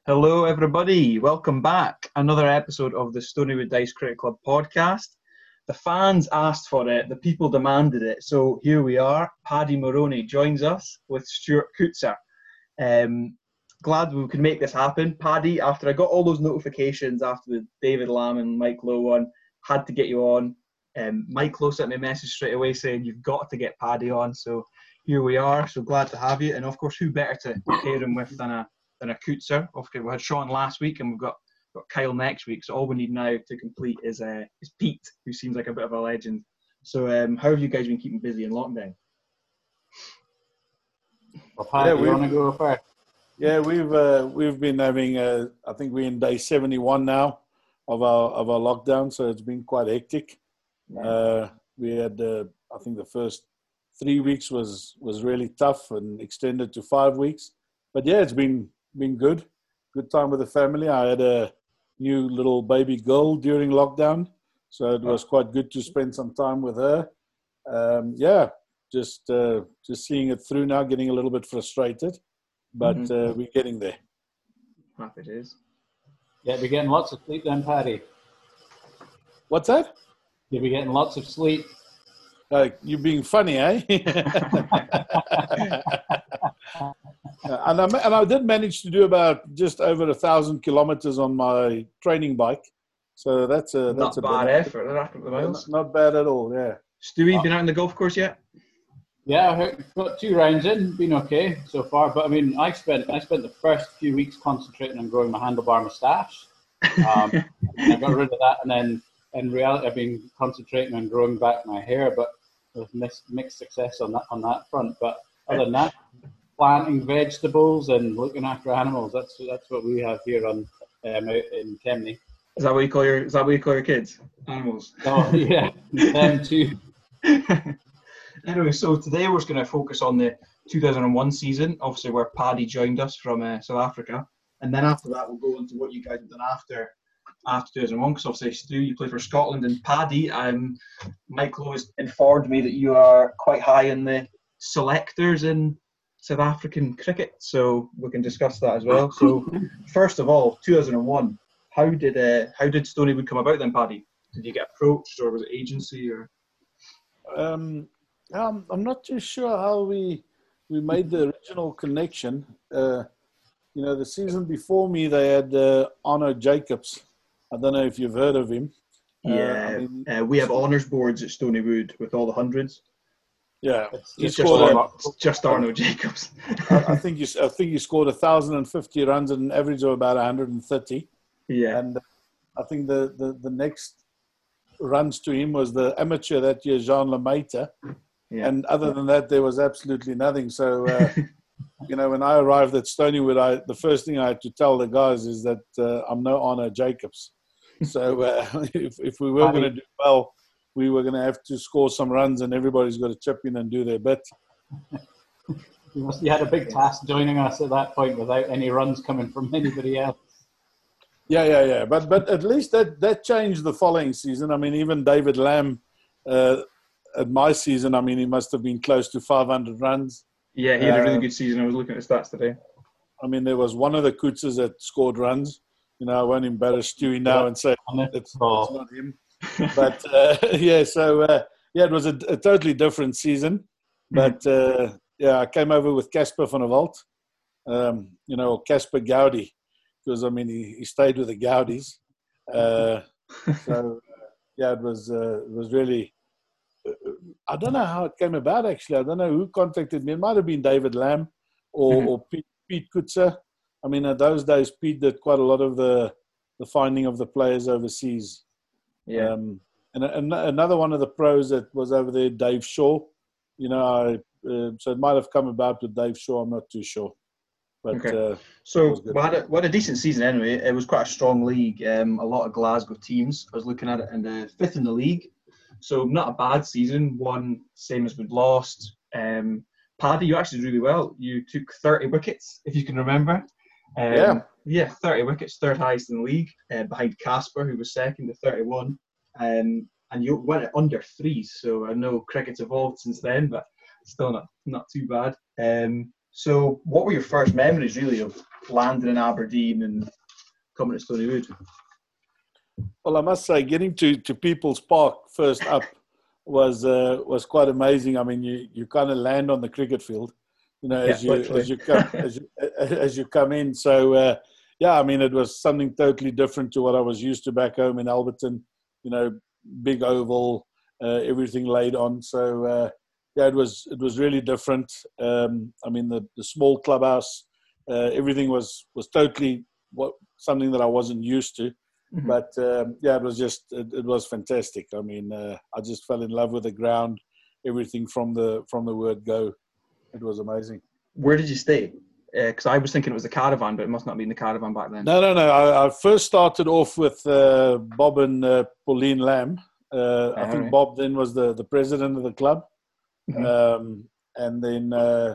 Hello, everybody. Welcome back. Another episode of the Stonywood Dice Cricket Club podcast. The fans asked for it. The people demanded it. So here we are. Paddy Moroney joins us with Stuart Coetzer. Glad we could make this happen. Paddy, after I got all those notifications after the David Lamb and Mike Lowe one, had to get you on. Mike Lowe sent me a message straight away saying you've got to get Paddy on. So here we are. So glad to have you. And of course, who better to pair him with than a Coetzer. Okay, we had Sean last week and we've got Kyle next week. So all we need now to complete is Pete, who seems like a bit of a legend. So how have you guys been keeping busy in lockdown? Well, Pat, you want to go first? Yeah, we've been having I think we're in day 71 now of our lockdown, so it's been quite hectic. Yeah. We had I think the first 3 weeks was really tough and extended to 5 weeks. But yeah, it's been good time with the family. I had a new little baby girl during lockdown, so it was quite good to spend some time with her. Just seeing it through now, getting a little bit frustrated, but we're getting there. Happy days. Yeah, we're getting lots of sleep then, Paddy. What's that? You'll be getting lots of sleep. You're being funny, eh? And I did manage to do about just over 1,000 kilometers on my training bike, so that's a bad effort. The miles. Not bad at all. Yeah. Stewie, been out on the golf course yet? Yeah, I've got 2 rounds in, been okay so far. But I mean, I spent the first few weeks concentrating on growing my handlebar moustache. I got rid of that, and then in reality, I've been concentrating on growing back my hair, but with mixed success on that front. But other than that, planting vegetables and looking after animals. That's what we have here out in Kemney. Is that what you call your kids? Animals. Oh yeah, them too. Anyway, so today we're going to focus on the 2001 season, obviously where Paddy joined us from South Africa, and then after that we'll go into what you guys have done after 2001. Because obviously, Stu, you play for Scotland, and Paddy, Mike Lowe has informed me that you are quite high in the selectors in South African cricket, so we can discuss that as well. So, first of all, 2001. How did Stonywood come about then, Paddy? Did you get approached, or was it agency, or? I'm not too sure how we made the original connection. The season before me, they had Arno Jacobs. I don't know if you've heard of him. We have honours boards at Stonywood with all the hundreds. Yeah, It's just Arno Jacobs. I think he scored 1,050 runs at an average of about 130. Yeah, and I think the next runs to him was the amateur that year, Jean Lemaître. Yeah. And other than that, there was absolutely nothing. So, when I arrived at Stonywood, the first thing I had to tell the guys is that I'm no Arno Jacobs. So if we were going to do well, we were going to have to score some runs, and everybody's got to chip in and do their bit. You had a big task joining us at that point without any runs coming from anybody else. Yeah. But at least that changed the following season. I mean, even David Lamb at my season, I mean, he must have been close to 500 runs. Yeah, he had a really good season. I was looking at his stats today. I mean, there was one of the Coetzers that scored runs. I won't embarrass Stewie now and say it's not him. But, it was a totally different season. But, I came over with Casper van der Walt, or Casper Gowdy, because, I mean, he stayed with the Gowdies. It was really... I don't know how it came about, actually. I don't know who contacted me. It might have been David Lamb or Pete Coetzer. I mean, at those days, Pete did quite a lot of the finding of the players overseas. Yeah. And another one of the pros that was over there, Dave Shaw. So it might have come about with Dave Shaw. I'm not too sure. But, okay. So we had a decent season anyway. It was quite a strong league. A lot of Glasgow teams. I was looking at it, and fifth in the league. So not a bad season. One same as we'd lost. Paddy, you actually did really well. You took 30 wickets, if you can remember. 30 wickets, third highest in the league, behind Casper, who was second at 31. And you went at under threes. So I know cricket's evolved since then, but still not too bad. So what were your first memories, really, of landing in Aberdeen and coming to Stonywood? Well, I must say, getting to People's Park first up was quite amazing. I mean, you kind of land on the cricket field, as you come in. So I mean, it was something totally different to what I was used to back home in Alberton. Big oval, everything laid on. So it was really different. I mean, the small clubhouse, everything was totally something that I wasn't used to. Mm-hmm. But it was fantastic. I mean, I just fell in love with the ground, everything from the word go. It was amazing. Where did you stay? Because I was thinking it was the Caravan, but it must not have been the Caravan back then. No. I first started off with Bob and Pauline Lamb. I think Bob then was the president of the club. Mm-hmm. And then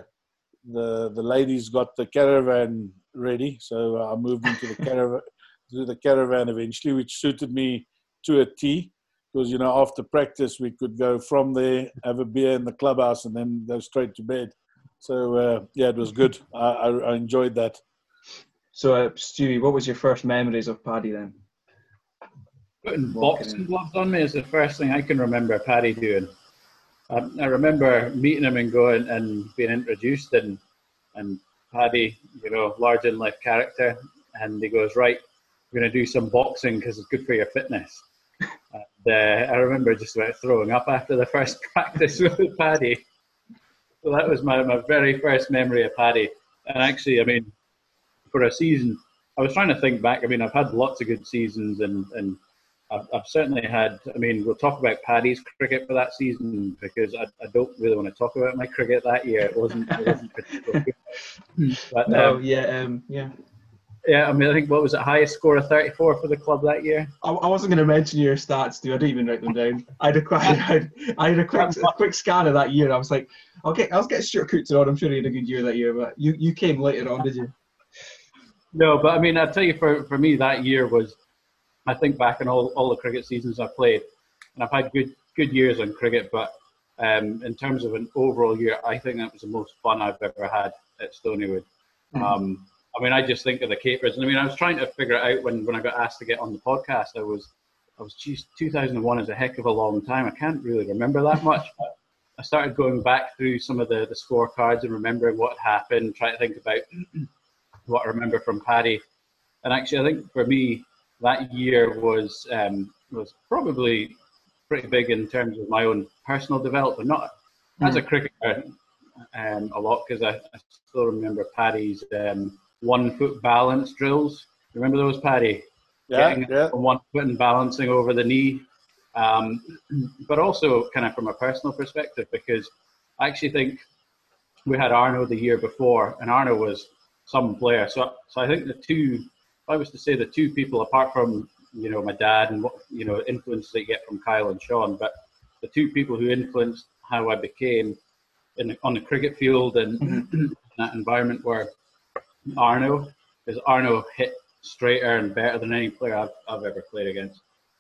the ladies got the Caravan ready. So I moved into the Caravan eventually, which suited me to a T. Because, after practice, we could go from there, have a beer in the clubhouse, and then go straight to bed. So, it was good. I enjoyed that. So, Stewie, what was your first memories of Paddy then? Putting boxing gloves on me is the first thing I can remember Paddy doing. I remember meeting him and going and being introduced, and Paddy, large-in-life character, and he goes, right, we're going to do some boxing because it's good for your fitness. I remember just about throwing up after the first practice with Paddy. So that was my very first memory of Paddy. And actually, I mean, for a season, I was trying to think back. I mean, I've had lots of good seasons, and I've certainly had, I mean, we'll talk about Paddy's cricket for that season because I don't really want to talk about my cricket that year. It wasn't particularly good. But, yeah, I mean, I think, what was it, highest score of 34 for the club that year? I wasn't going to mention your stats, dude. I didn't even write them down. I had a quick scan of that year. I was like, I'll get Stuart Coutts on. I'm sure he had a good year that year, but you came later on, did you? No, but I mean, I'll tell you, for me, that year was, I think back on all the cricket seasons I've played, and I've had good years on cricket, but in terms of an overall year, I think that was the most fun I've ever had at Stonywood. Mm-hmm. I mean, I just think of the capers. And I mean, I was trying to figure it out when I got asked to get on the podcast. I was, geez, 2001 is a heck of a long time. I can't really remember that much. But I started going back through some of the scorecards and remembering what happened, trying to think about what I remember from Paddy. And actually, I think for me, that year was probably pretty big in terms of my own personal development. Not as a cricketer a lot, because I still remember Paddy's 1 foot balance drills. Remember those, Paddy? Yeah. From 1 foot and balancing over the knee. But also kind of from a personal perspective, because I actually think we had Arno the year before, and Arno was some player. So I think if I was to say the two people, apart from, my dad and what, influences that you get from Kyle and Sean, but the two people who influenced how I became on the cricket field and in that environment were Arno, because Arno hit straighter and better than any player I've ever played against,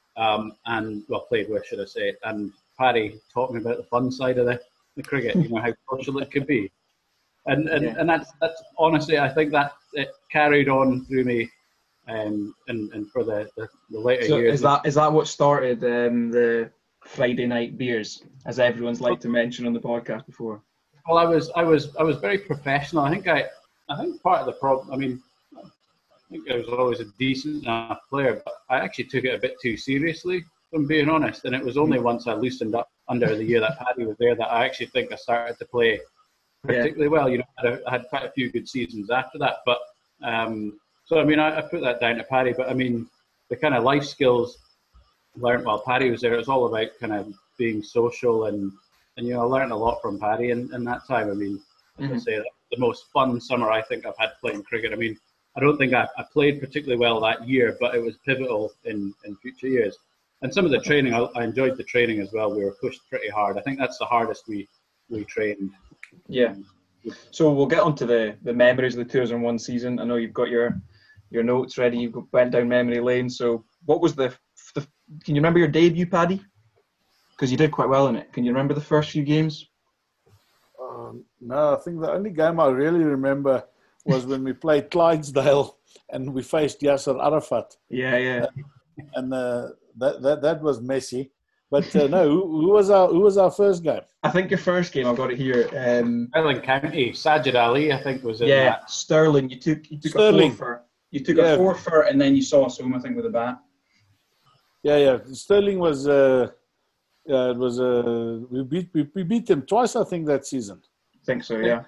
played with, should I say. And Paddy taught me about the fun side of the cricket, how social it could be, and that's honestly, I think that it carried on through me, and for the later years. Is that what started the Friday night beers, as everyone's liked to mention on the podcast before? Well, I was very professional. I think part of the problem, I mean, I think I was always a decent enough player, but I actually took it a bit too seriously, if I'm being honest. And it was only once I loosened up under the year that Paddy was there that I actually think I started to play particularly well. I had quite a few good seasons after that. But so, I mean, I put that down to Paddy. But, I mean, the kind of life skills learned while Paddy was there, it was all about kind of being social. And I learned a lot from Paddy in that time. I mean, as I say, the most fun summer I think I've had playing cricket. I mean, I don't think I played particularly well that year, but it was pivotal in future years. And some of the training, I enjoyed the training as well. We were pushed pretty hard. I think that's the hardest we trained. Yeah. So we'll get on to the memories of the 2001 season. I know you've got your notes ready. You went down memory lane. So what was can you remember your debut, Paddy? Because you did quite well in it. Can you remember the first few games? No, I think the only game I really remember was when we played Clydesdale and we faced Yasser Arafat. Yeah. And that was messy. But no, who was our first game? I think your first game, I've got it here. Stirling County, Sajid Ali, I think was in that. Stirling. You took Sterling. a forfeit. You took a forfeit, and then you saw us home, I think, with a bat. Yeah. Sterling was. It was. We beat them twice, I think, that season. I think so. Yeah.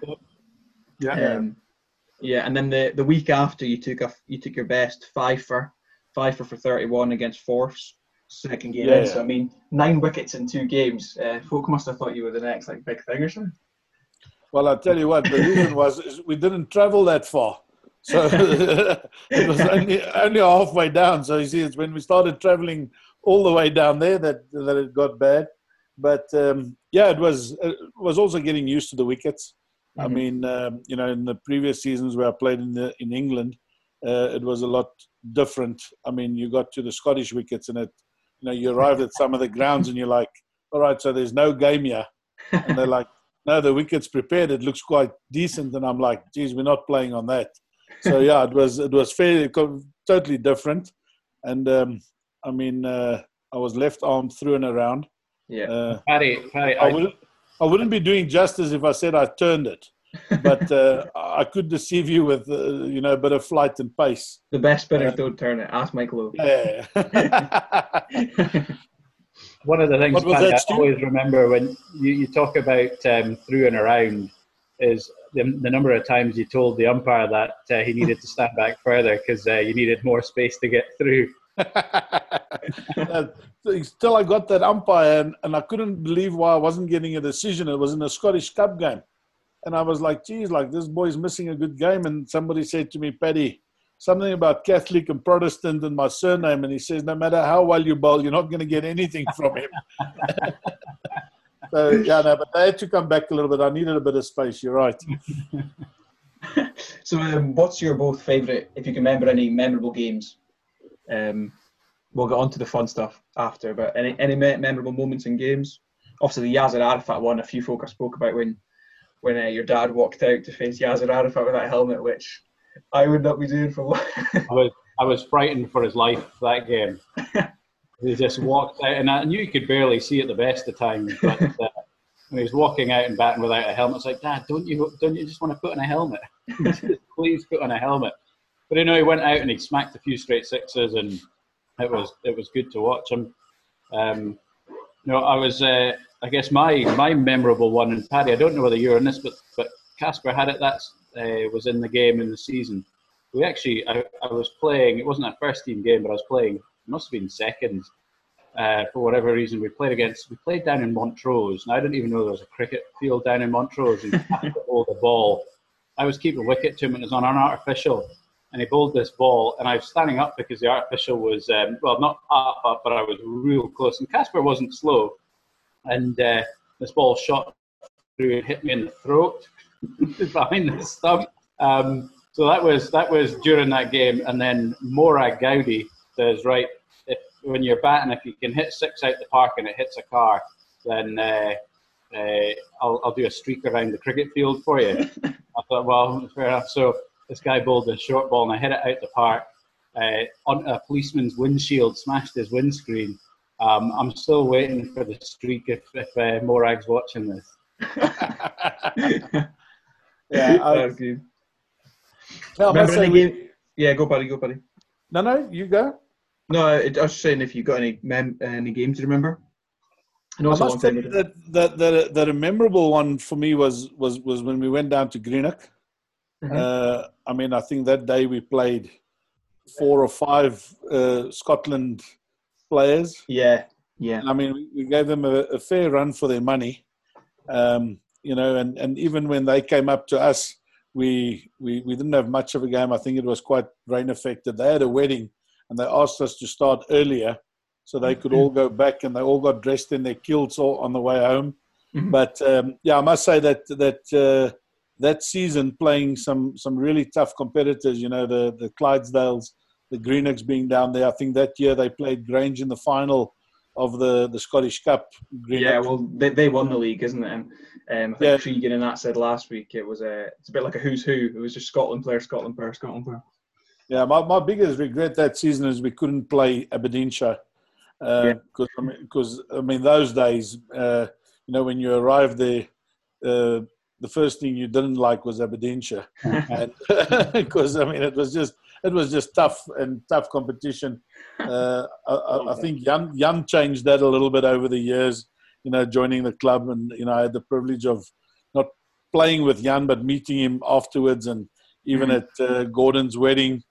Yeah. And then the week after, you took your best Fifer for 31 against Force. Second game in. So I mean, 9 wickets in 2 games. Folk must have thought you were the next big thing or something. Well, I'll tell you what. The reason is we didn't travel that far, so it was only halfway down. So you see, it's when we started traveling all the way down there that it got bad. But it was also getting used to the wickets. I mean, in the previous seasons where I played in England, it was a lot different. I mean, you got to the Scottish wickets and you arrived at some of the grounds and you're like, all right, so there's no game here. And they're like, no, the wicket's prepared. It looks quite decent. And I'm like, geez, we're not playing on that. So, yeah, it was fairly, totally different. And, I was left-armed through and around. Yeah. Paddy, I wouldn't be doing justice if I said I turned it. But I could deceive you with, a bit of flight and pace. The best spinners don't turn it. Ask Mike Lowe. Yeah. One of the things I always remember when you talk about through and around is the number of times you told the umpire that he needed to stand back further because you needed more space to get through. Still, I got that umpire and I couldn't believe why I wasn't getting a decision. It was in a Scottish Cup game. And I was like, geez, this boy's missing a good game. And somebody said to me, Paddy, something about Catholic and Protestant and my surname. And he says, no matter how well you bowl, you're not going to get anything from him. But I had to come back a little bit. I needed a bit of space. You're right. So what's your both favourite, if you can remember any memorable games? We'll get on to the fun stuff after, but any memorable moments in games? Obviously, the Yasser Arafat one, a few folk I spoke about when your dad walked out to face Yasser Arafat with that helmet, which I would not be doing for long. I was frightened for his life that game. He just walked out, and I knew he could barely see at the best of times, but when he was walking out and batting without a helmet, it's like, Dad, don't you just want to put on a helmet? Please put on a helmet. But he went out and he smacked a few straight sixes, and it was good to watch him. I guess my memorable one, and Paddy, I don't know whether you're in this, but Casper had it. Was in the game in the season. We actually, I was playing. It wasn't a first team game, but I was playing. It must have been second. For whatever reason, we played down in Montrose. Now I didn't even know there was a cricket field down in Montrose. And Casper bowled the ball. I was keeping wicket to him, and it was on an artificial. And he bowled this ball, and I was standing up because the artificial was not up, but I was real close. And Casper wasn't slow. And this ball shot through and hit me in the throat behind the stump. So that was during that game. And then Morag Gowdy says, right, when you're batting, if you can hit 6 out the park and it hits a car, then I'll do a streak around the cricket field for you. I thought, well, fair enough. So this guy bowled a short ball and I hit it out the park on a policeman's windshield, smashed his windscreen. I'm still waiting for the streak if Morag's watching this. That's good. Remember any game? Yeah, go buddy. No, you go. No, I was saying if you got any games to remember. I must say that a memorable one for me was when we went down to Greenock. I think that day we played 4 or 5 Scotland players. Yeah. I mean, we gave them a fair run for their money, and even when they came up to us, we didn't have much of a game. I think it was quite rain affected. They had a wedding, and they asked us to start earlier so they could all go back, and they all got dressed in their kilts all on the way home. Mm-hmm. But I must say that season playing some really tough competitors, the Clydesdales, the Greenwicks being down there. I think that year they played Grange in the final, of the Scottish Cup. Yeah, well, they won the league, isn't it? And I think Cregan and that said last week it's a bit like a who's who. It was just Scotland player, Scotland player, Scotland player. Yeah, my biggest regret that season is we couldn't play Aberdeenshire because those days, when you arrived there, the first thing you didn't like was Aberdeenshire, because it was just tough competition. I think Jan changed that a little bit over the years, joining the club, and I had the privilege of not playing with Jan but meeting him afterwards, and even at Gordon's wedding.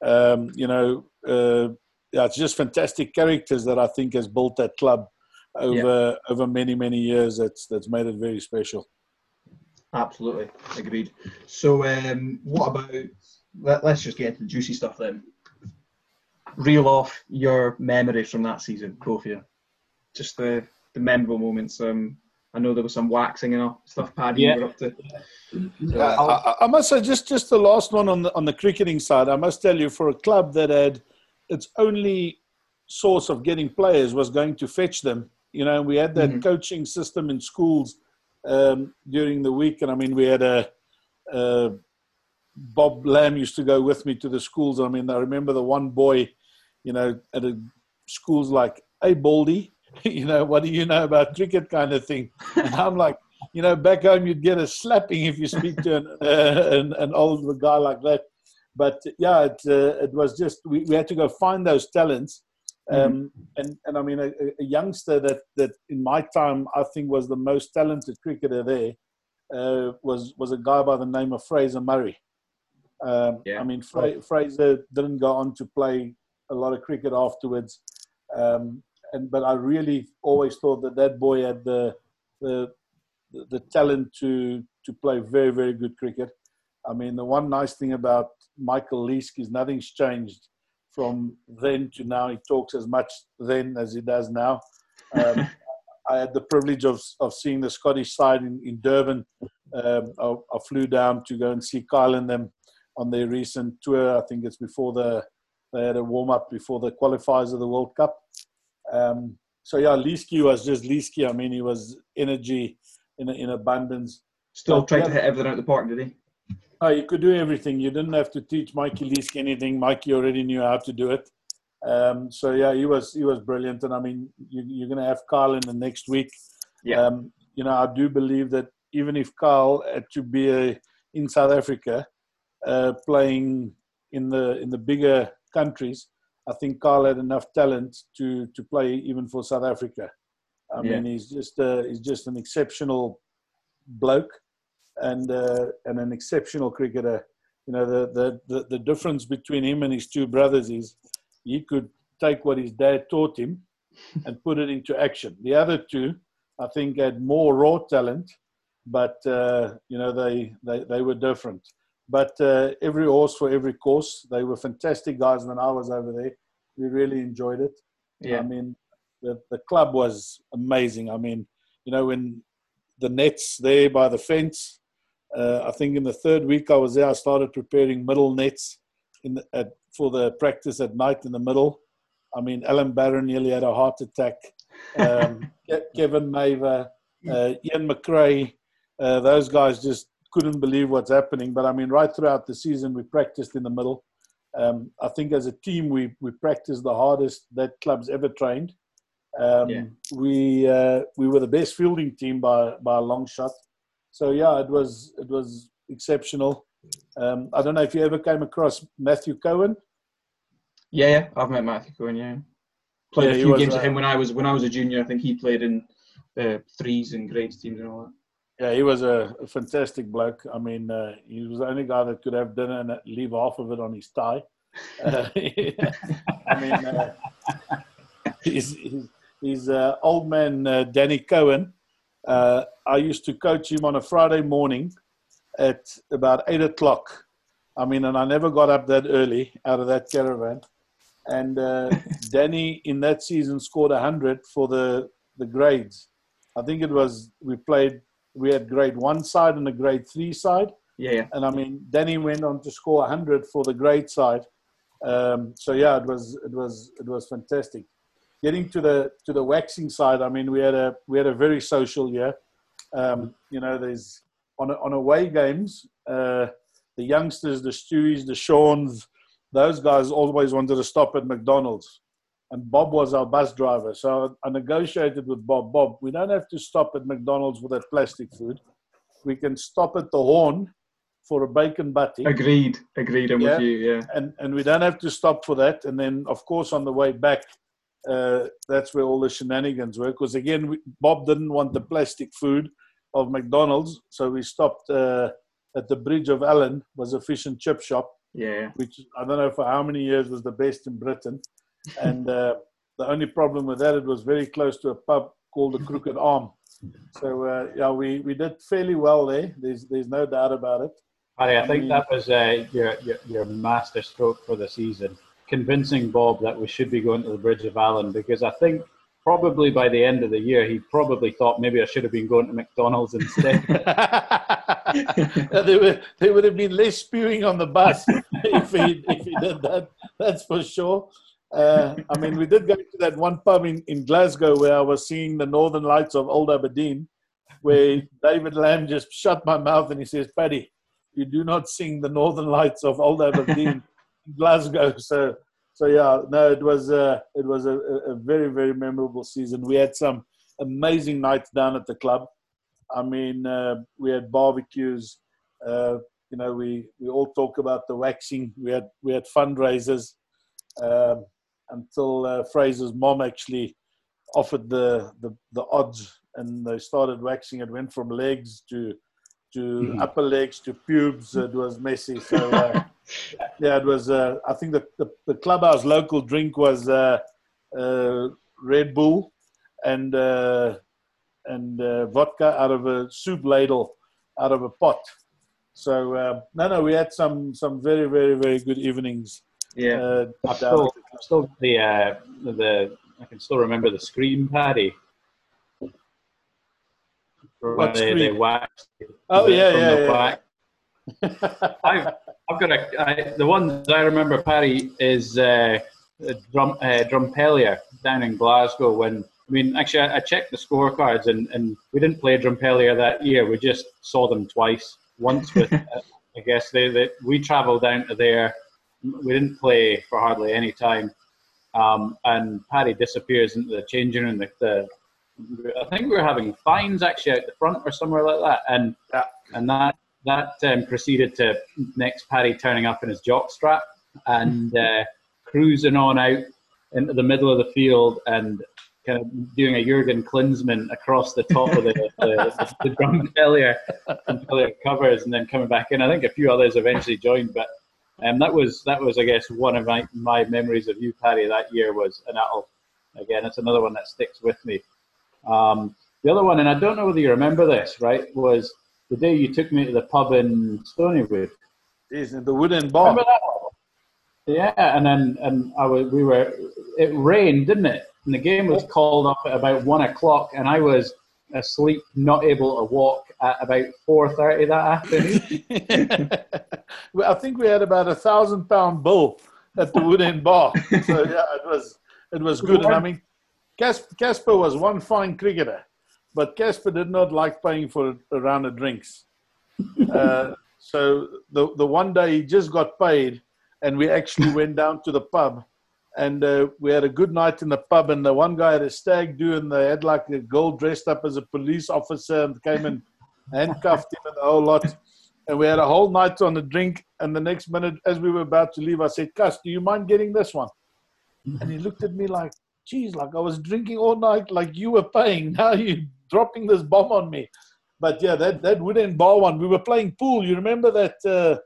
It's just fantastic characters that I think has built that club over many years. That's made it very special. Absolutely, agreed. So, what about? Let's just get into the juicy stuff then. Reel off your memories from that season, both of you. Just the memorable moments. I know there was some waxing and stuff, Paddy, you were up to. I must say, just the last one on the cricketing side, I must tell you, for a club that had its only source of getting players was going to fetch them. We had that coaching system in schools during the week, and we had Bob Lamb used to go with me to the schools. I remember the one boy, at schools like, "Hey, Baldy, what do you know about cricket?" kind of thing. And I'm like, back home you'd get a slapping if you speak to an old guy like that. But it was just we had to go find those talents. And a youngster that in my time I think was the most talented cricketer there was a guy by the name of Fraser Murray. Fraser didn't go on to play a lot of cricket afterwards, but I really always thought that boy had the talent to play very, very good cricket. The one nice thing about Michael Leask is nothing's changed from then to now. He talks as much then as he does now. I had the privilege of seeing the Scottish side in Durban. I flew down to go and see Kyle and them on their recent tour. I think it's before they had a warm-up before the qualifiers of the World Cup. Leesky was just Leesky. He was energy in abundance. Still tried to hit everything out of the park, did he? Oh, you could do everything. You didn't have to teach Mikey Leesky anything. Mikey already knew how to do it. He was brilliant. And you're going to have Kyle in the next week. Yeah. I do believe that even if Kyle had to be in South Africa, playing in the bigger countries, I think Kyle had enough talent to play even for South Africa. He's just an exceptional bloke and an exceptional cricketer. The difference between him and his two brothers is he could take what his dad taught him and put it into action. The other two, I think, had more raw talent, but they were different. But every horse for every course. They were fantastic guys when I was over there. We really enjoyed it. Yeah. The club was amazing. When the nets there by the fence, I think in the third week I was there, I started preparing middle nets for the practice at night in the middle. Alan Barron nearly had a heart attack. Kevin Maver, Ian McRae, those guys just couldn't believe what's happening. But right throughout the season, we practiced in the middle. I think as a team, we practiced the hardest that club's ever trained. We were the best fielding team by a long shot. So it was exceptional. I don't know if you ever came across Matthew Cohen. Yeah, I've met Matthew Cohen. Yeah, played a few games with him when I was a junior. I think he played in threes and grades teams and all that. Yeah, he was a fantastic bloke. He was the only guy that could have dinner and leave half of it on his tie. His old man, Danny Cohen, I used to coach him on a Friday morning at about 8 o'clock. And I never got up that early out of that caravan. And Danny, in that season, scored 100 for the grades. I think it was, we had grade 1 side and a grade 3 side. Yeah. And Danny went on to score 100 for the grade side. It was fantastic. getting to the waxing side, I mean, we had a very social year. There's on away games, the youngsters, the Stewies, the Shawns, those guys always wanted to stop at McDonald's. And Bob was our bus driver. So I negotiated with Bob. Bob, we don't have to stop at McDonald's for that plastic food. We can stop at the Horn for a bacon butty. Agreed. I'm with you, yeah. And we don't have to stop for that. And then, of course, on the way back, that's where all the shenanigans were. Because, again, Bob didn't want the plastic food of McDonald's. So we stopped at the Bridge of Allen, was a fish and chip shop. Yeah. Which I don't know for how many years was the best in Britain. And the only problem with that, it was very close to a pub called the Crooked Arm. So, we did fairly well there. There's no doubt about it. Paddy, I think that was your master stroke for the season, convincing Bob that we should be going to the Bridge of Allen, because I think probably by the end of the year, he probably thought maybe I should have been going to McDonald's instead. There would have been less spewing on the bus if he did that. That's for sure. I mean, we did go to that one pub in Glasgow where I was seeing the Northern Lights of Old Aberdeen, where David Lamb just shut my mouth and he says, "Paddy, you do not sing the Northern Lights of Old Aberdeen in Glasgow." So yeah, no, it was a very, very memorable season. We had some amazing nights down at the club. I mean, we had barbecues. We all talk about the waxing. We had fundraisers until Fraser's mom actually offered the odds, and they started waxing. It went from legs to upper legs to pubes. It was messy. So it was. I think the clubhouse local drink was Red Bull and vodka out of a soup ladle, out of a pot. So we had some very, very, very good evenings. Yeah, I can still remember the scream, Paddy. What scream? They waxed. Oh yeah. I've got the ones I remember, Paddy, is Drumpellier down in Glasgow. Actually, I checked the scorecards and we didn't play Drumpellier that year. We just saw them twice. Once with, I guess we travelled down to there. We didn't play for hardly any time, and Paddy disappears into the changing room. I think we were having fines actually out the front or somewhere like that, and that proceeded to next Paddy turning up in his jockstrap and cruising on out into the middle of the field and kind of doing a Jurgen Klinsmann across the top of the Drumpellier covers and then coming back in. I think a few others eventually joined, but that was I guess one of my memories of you, Paddy, that year was, and it's another one that sticks with me. The other one, and I don't know whether you remember this, right, was the day you took me to the pub in Stonywood. Yes, in the Wooden Bar. Remember that one? Yeah, it rained, didn't it? And the game was called up at about 1 o'clock, and I was asleep, not able to walk at about 4:30 that afternoon. Well, I think we had about £1,000 bill at the Wooden Bar. So yeah, it was good. And I mean, Casper was one fine cricketer, but Casper did not like paying for a round of drinks. So the one day he just got paid, and we actually went down to the pub. And we had a good night in the pub, and the one guy had a stag do, and they had like a girl dressed up as a police officer and came and handcuffed him and the whole lot. And we had a whole night on the drink, and the next minute, as we were about to leave, I said, "Cus, do you mind getting this one?" And he looked at me like, "Geez, like I was drinking all night, like you were paying. Now you're dropping this bomb on me." But yeah, that Wooden Bar one, we were playing pool. You remember that?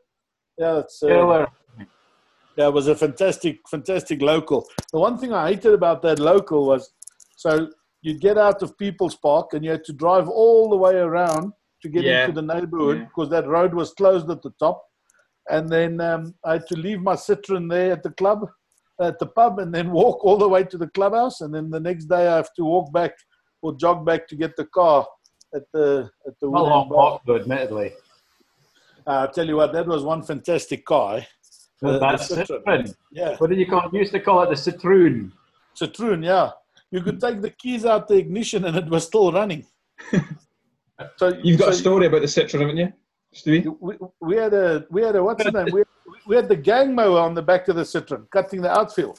Yeah, it was a fantastic local. The one thing I hated about that local was, so you'd get out of People's Park and you had to drive all the way around to get into the neighborhood because that road was closed at the top. And then I had to leave my Citroen there at the pub, and then walk all the way to the clubhouse. And then the next day I have to walk back or jog back to get the car at the Not long walk, admittedly. I'll tell you what, that was one fantastic car. That's Citroen. Yeah. What did you call it? You used to call it the Citroen. Citroen, yeah. you could take the keys out the ignition and it was still running. So you've got a story about the Citroen, haven't you, Stewie? We had a what's the name? We had the gang mower on the back of the Citroen, cutting the outfield.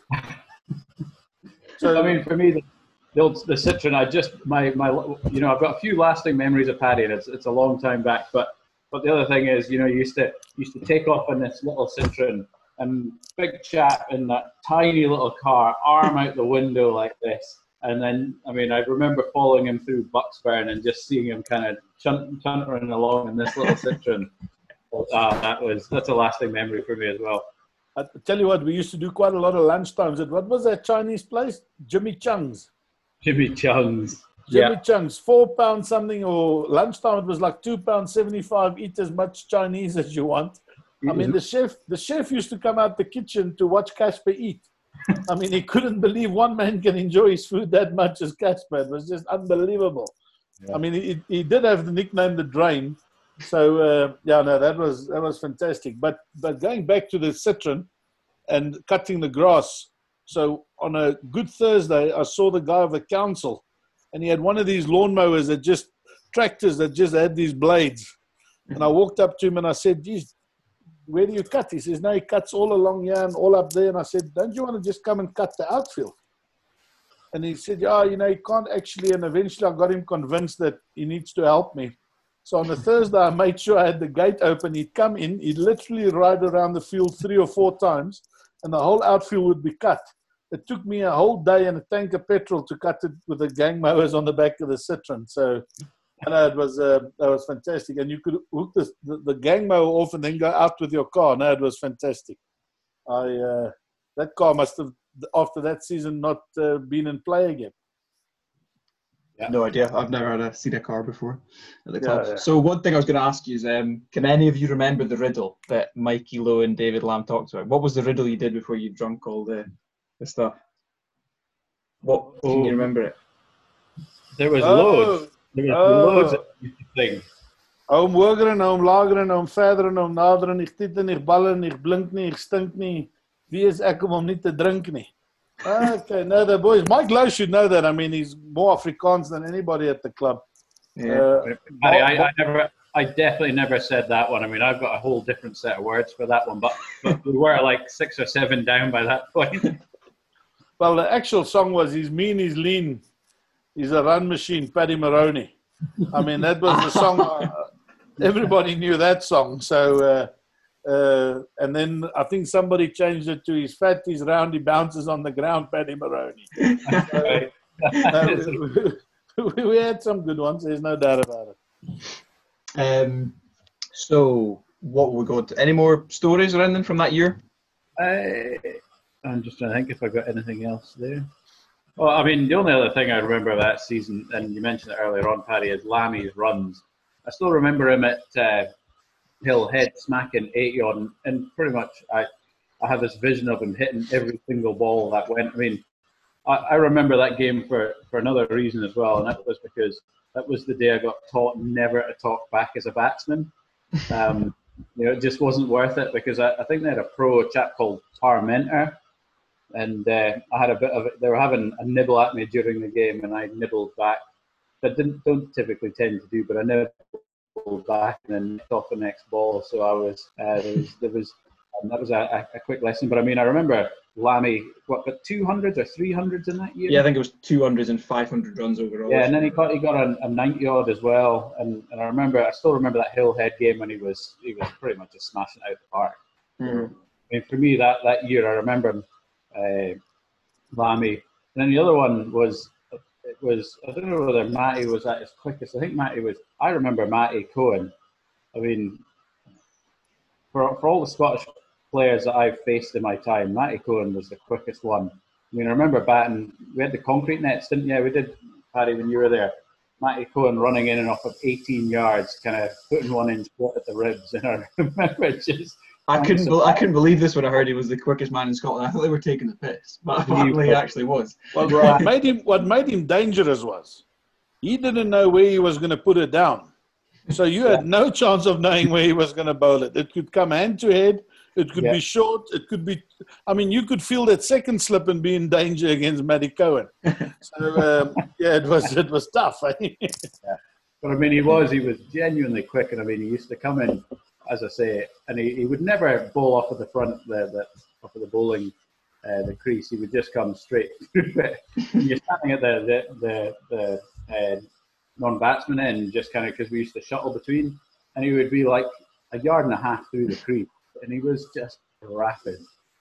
So I mean, for me, the Citroen, I've got a few lasting memories of Paddy, and it's a long time back. But the other thing is, you used to take off in this little Citroen, and big chap in that tiny little car, arm out the window like this. And then, I mean, I remember following him through Bucksburn and just seeing him kind of chuntering along in this little Citroen. That's a lasting memory for me as well. I tell you what, we used to do quite a lot of lunchtimes at, what was that Chinese place? Jimmy Chung's. Jimmy Chung's. Jimmy Chung's, £4 something, or lunchtime it was like £2.75. Eat as much Chinese as you want. I mean, the chef used to come out the kitchen to watch Casper eat. I mean, he couldn't believe one man can enjoy his food that much as Casper. It was just unbelievable. Yeah. I mean, he did have the nickname the Drain. So, that was fantastic. But going back to the Citroen and cutting the grass. So on a good Thursday, I saw the guy of the council, and he had one of these lawnmowers tractors that just had these blades. And I walked up to him and I said, geez, where do you cut? He says, no, he cuts all along here and all up there. And I said, don't you want to just come and cut the outfield? And he said, yeah, he can't actually. And eventually I got him convinced that he needs to help me. So on the Thursday, I made sure I had the gate open. He'd come in, he'd literally ride around the field 3 or 4 times, and the whole outfield would be cut. It took me a whole day and a tank of petrol to cut it with the gang mowers on the back of the Citroen. So it was fantastic. And you could hook the gang mower off and then go out with your car. No, it was fantastic. That car must have, after that season, not been in play again. Yeah. No idea. I've never seen a car before at the club. Yeah. So one thing I was going to ask you is, can any of you remember the riddle that Mikey Lowe and David Lamb talked about? What was the riddle you did before you drunk all the stuff? Can you remember it? There was loads. There was loads of things. Oom Wogeren, oom Lageren, oom Verderen, oom Naderen, ik tiet nie, ballen nie, blink nie, ek stink nie. Wie is ek om nie te drink nie? Okay, no, the boys. Mike Lowe should know that. I mean, he's more Afrikaans than anybody at the club. Yeah. I definitely never said that one. I mean, I've got a whole different set of words for that one, but we were like 6 or 7 down by that point. Well, the actual song was "He's Mean, He's Lean, He's a Run Machine," Paddy Maroney. I mean, that was the song. Everybody knew that song. So. And then I think somebody changed it to "He's fat, he's round, he bounces on the ground," Paddy Maroney. We had some good ones, there's no doubt about it. So what will we go to? Any more stories or anything from that year? I'm just trying to think if I got anything else there. Well, I mean, the only other thing I remember of that season, and you mentioned it earlier on, Paddy, is Lammy's runs. I still remember him at Hill Head smacking 80-odd, and pretty much I have this vision of him hitting every single ball that went. I mean, I remember that game for another reason as well, and that was because that was the day I got taught never to talk back as a batsman. It just wasn't worth it, because I think they had a pro chap called Parmenter, and I had a bit of it. They were having a nibble at me during the game, and I nibbled back. That don't typically tend to do, but I nibbled back and then knocked off the next ball. So I was that was a quick lesson. But I mean, I remember Lammy, but 200s or 300s in that year? Yeah, I think it was 200s and 500 runs overall. Yeah, and then he got a 90-odd as well. And I still remember that Hill Head game when he was pretty much just smashing out the park. Mm-hmm. I mean, for me that year, I remember Lammy. And then the other one was. I don't know whether Matty was at his quickest. I remember Matty Cohen. I mean, for all the Scottish players that I've faced in my time, Matty Cohen was the quickest one. I mean, I remember batting. We had the concrete nets, didn't you? We did, Paddy, when you were there. Matty Cohen running in and off of 18 yards, kind of putting one in split at the ribs. And I remember just. I couldn't believe this when I heard he was the quickest man in Scotland. I thought they were taking the piss, but apparently he actually was. Well, what made him dangerous was he didn't know where he was going to put it down. So you had no chance of knowing where he was going to bowl it. It could come hand to head. It could be short. It could be. I mean, you could feel that second slip and be in danger against Matty Cohen. So it was tough. But I mean, he was genuinely quick, and I mean, he used to come in, as I say, and he would never bowl off of the front, off of the bowling, the crease. He would just come straight through it. You're standing at the non-batsman end, just kind of because we used to shuttle between, and he would be like a yard and a half through the crease, and he was just rapid.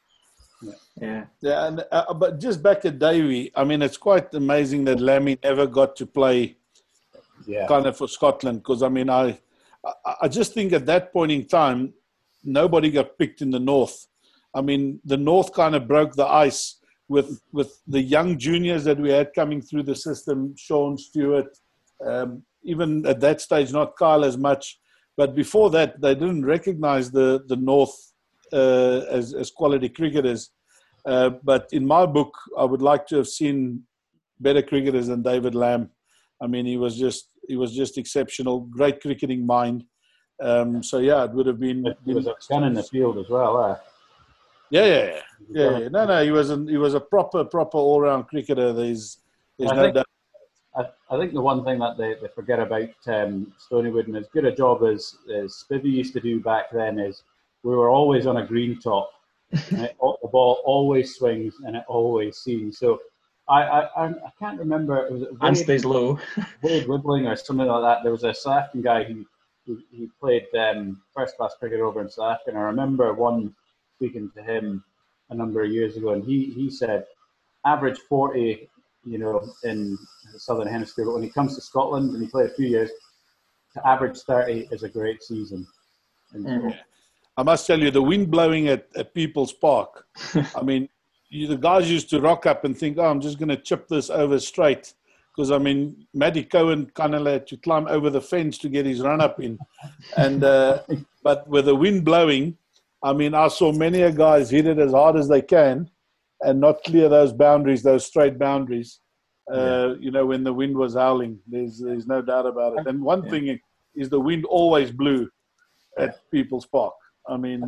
Yeah. And but just back at Davy, I mean, it's quite amazing that Lammy never got to play. Kind of for Scotland, because I mean, I just think at that point in time, nobody got picked in the North. I mean, the North kind of broke the ice with the young juniors that we had coming through the system, Sean Stewart, even at that stage, not Kyle as much. But before that, they didn't recognize the North as quality cricketers. But in my book, I would like to have seen better cricketers than David Lamb. I mean, he was just exceptional, great cricketing mind. So it would have been. He was a gun in the field as well. Yeah. No, he was a proper all-round cricketer. There's no doubt. I think the one thing that they forget about Stoneywood, and as good a job as Spivey used to do back then, is we were always on a green top. And the ball always swings and it always seams. So I can't remember. It was and stays low. Wade Wibbling or something like that. There was a South African guy who played first-class cricket over in South Africa. And I remember speaking to him a number of years ago, and he said average 40, in the Southern Hemisphere. But when he comes to Scotland, and he played a few years, to average 30 is a great season. And I must tell you, the wind blowing at People's Park, I mean, the guys used to rock up and think, I'm just going to chip this over straight. Because, I mean, Matty Cohen kind of had to climb over the fence to get his run-up in. And but with the wind blowing, I mean, I saw many a guys hit it as hard as they can and not clear those boundaries, those straight boundaries, when the wind was howling. There's no doubt about it. And one thing is the wind always blew at People's Park. I mean,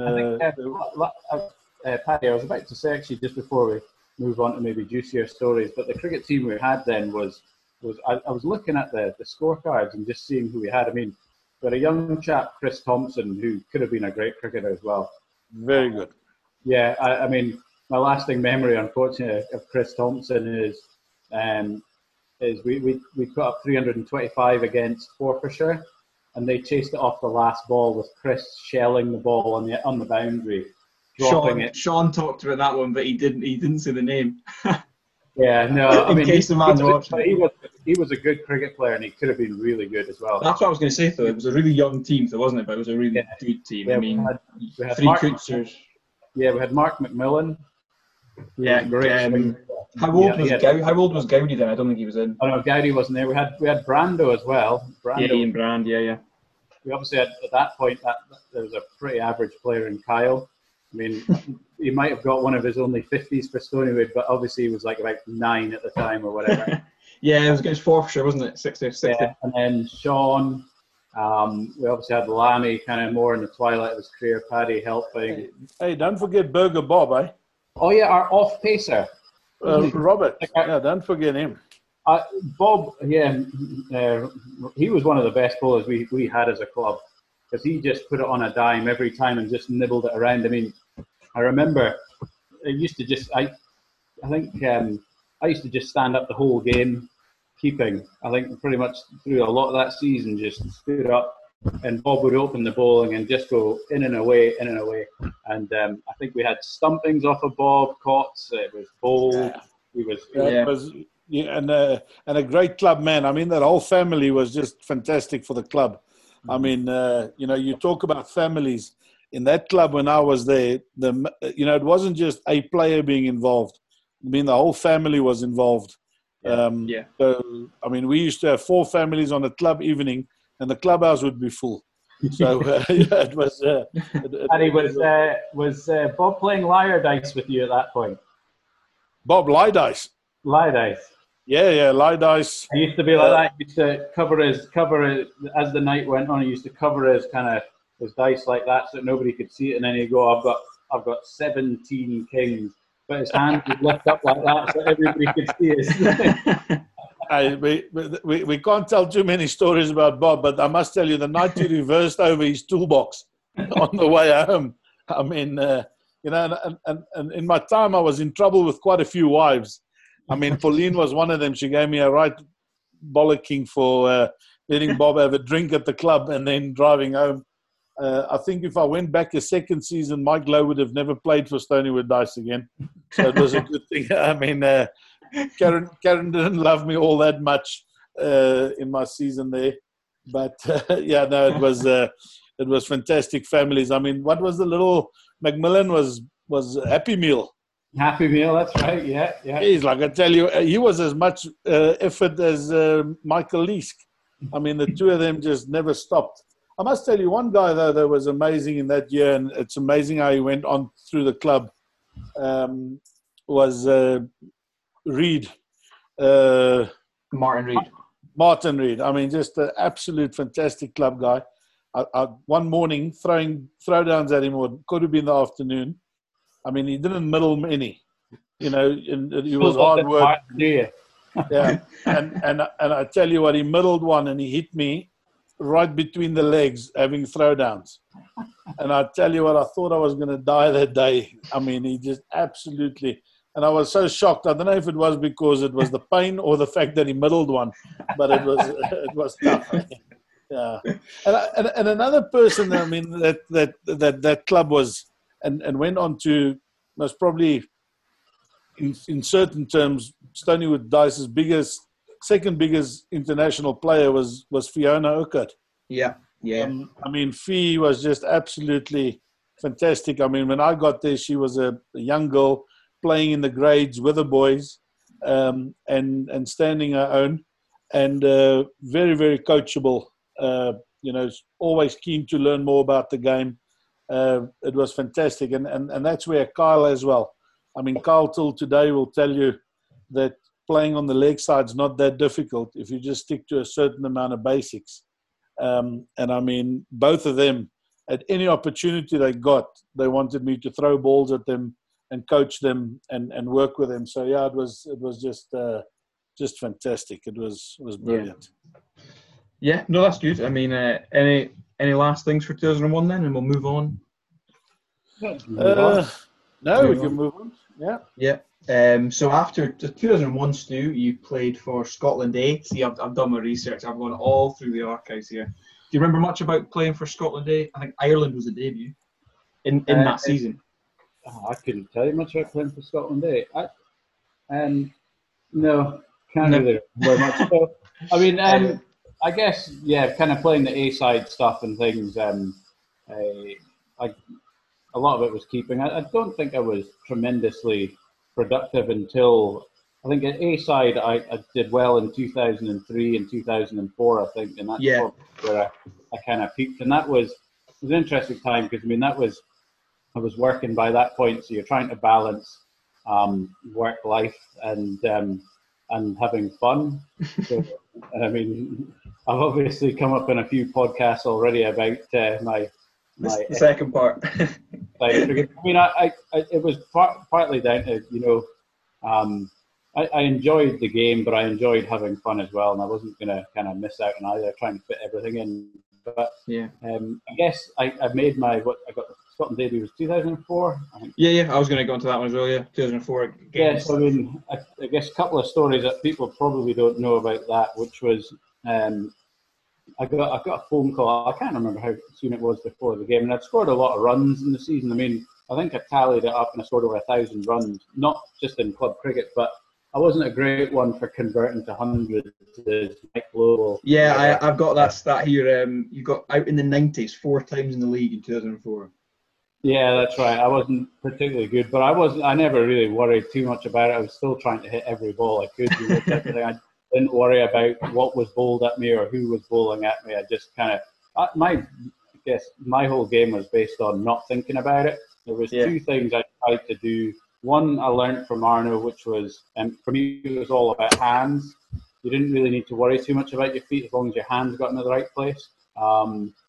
Paddy, I was about to say actually just before we move on to maybe juicier stories, but the cricket team we had then was I was looking at the scorecards and just seeing who we had. I mean, we had a young chap, Chris Thompson, who could have been a great cricketer as well. Very good. Yeah, I mean, my lasting memory, unfortunately, of Chris Thompson is we put up 325 against Forfarshire, and they chased it off the last ball with Chris shelling the ball on the boundary. Sean talked about that one, but he didn't say the name. Yeah, no. In case the man's watching. He was a good cricket player, and he could have been really good as well. That's what I was going to say, though. It was a really young team, though, wasn't it? But it was a really good team. Yeah, I mean, we had three Cootsers. Yeah, we had Mark McMillan. Yeah, how old was Gowdy then? I don't think he was in. Oh no, Gowdy wasn't there. We had Brando as well. Ian Brand. Yeah. We obviously had at that point there was a pretty average player in Kyle. I mean, he might have got one of his only 50s for Stoneywood, but obviously he was like about 9 at the time or whatever. Yeah, it was against Forfarshire, wasn't it? 60. Yeah, and then Sean. We obviously had Lammy kind of more in the twilight of his career. Paddy helping. Hey, don't forget Burger Bob, eh? Oh yeah, our off pacer. Robert. Yeah, don't forget him. Bob, he was one of the best bowlers we had as a club, because he just put it on a dime every time and just nibbled it around. I mean, I remember I used to just I used to just stand up the whole game keeping. I think pretty much through a lot of that season, just stood up, and Bob would open the bowling and just go in and away. And I think we had stumpings off of Bob, Cots. It was bowled. And a great club man. I mean, that whole family was just fantastic for the club. I mean, you talk about families. In that club when I was there, it wasn't just a player being involved. I mean, the whole family was involved. So, I mean, we used to have 4 families on a club evening, and the clubhouse would be full. So it was. And was Bob playing liar dice with you at that point? Bob lie dice. Lie dice. Yeah, lie dice. He used to be like that. He used to cover his as the night went on. He used to cover his dice like that so that nobody could see it, and then he'd go, I've got 17 kings. But his hand would lift up like that so everybody could see us. We can't tell too many stories about Bob, but I must tell you, the night he reversed over his toolbox on the way home, I mean, and in my time, I was in trouble with quite a few wives. I mean, Pauline was one of them. She gave me a right bollocking for letting Bob have a drink at the club and then driving home. I think if I went back a second season, Mike Lowe would have never played for Stoneywood Dice again. So it was a good thing. I mean, Karen didn't love me all that much in my season there. But, it was fantastic families. I mean, what was the little Macmillan was Happy Meal. Happy Meal, that's right, yeah. He's like, I tell you, he was as much effort as Michael Leask. I mean, the two of them just never stopped. I must tell you, one guy, though, that was amazing in that year, and it's amazing how he went on through the club, was Reid. Martin Reid. Martin Reid. I mean, just an absolute fantastic club guy. I one morning, throwing throwdowns at him, or it could have been the afternoon. I mean, he didn't middle any. You know, and he was hard work. Yeah, and I tell you what, he middled one and he hit me right between the legs having throwdowns. And I tell you what, I thought I was going to die that day. I mean, he just absolutely, and I was so shocked. I don't know if it was because it was the pain or the fact that he middled one, but it was tough. Yeah. And another person, I mean, that club was and went on to most probably, in certain terms, Stoneywood Dice's second biggest international player was Fiona Urquhart. Yeah. I mean, Fee was just absolutely fantastic. I mean, when I got there, she was a young girl playing in the grades with the boys, and standing her own, and very, very coachable. Always keen to learn more about the game. It was fantastic, and that's where Kyle as well. I mean, Kyle till today will tell you that playing on the leg side is not that difficult if you just stick to a certain amount of basics. And I mean, both of them, at any opportunity they got, they wanted me to throw balls at them and coach them and work with them. So yeah, it was just fantastic. It was brilliant. Yeah, no, that's good. I mean, any last things for 2001 then, and we'll move on. No, we can move on. Yeah. So after 2001, Stu, you played for Scotland A. See, I've done my research. I've gone all through the archives here. Do you remember much about playing for Scotland A? I think Ireland was the debut in that season. I couldn't tell you much about playing for Scotland A. No, can't really remember much. So, I mean, I guess, yeah, kind of playing the A-side stuff and things. A lot of it was keeping. I don't think I was tremendously productive until, I think at A-side I did well in 2003 and 2004, I think, and that's where I kind of peaked. And it was an interesting time because, I mean, I was working by that point, so you're trying to balance work life and having fun. So, I mean, I've obviously come up in a few podcasts already about the second part. I mean, it was partly down to, I enjoyed the game, but I enjoyed having fun as well, and I wasn't going to kind of miss out on either, trying to fit everything in. But I guess I made I got the Scotland debut was 2004. I think. Yeah. I was going to go into that one as well. Yeah, 2004. Yes, I mean, I guess a couple of stories that people probably don't know about that, which was I got a phone call. I can't remember how soon it was before the game, and I'd scored a lot of runs in the season. I mean, I think I tallied it up and I scored over 1,000 runs, not just in club cricket, but I wasn't a great one for converting to hundreds as Mike Global. Yeah, I've got that stat here. You got out in the 90s 4 times in the league in 2004. Yeah, that's right. I wasn't particularly good, but I never really worried too much about it. I was still trying to hit every ball I could. I didn't worry about what was bowled at me or who was bowling at me. I just kind of, my whole game was based on not thinking about it. There was two things I tried to do. One I learned from Arno, which was, for me, it was all about hands. You didn't really need to worry too much about your feet as long as your hands got in the right place.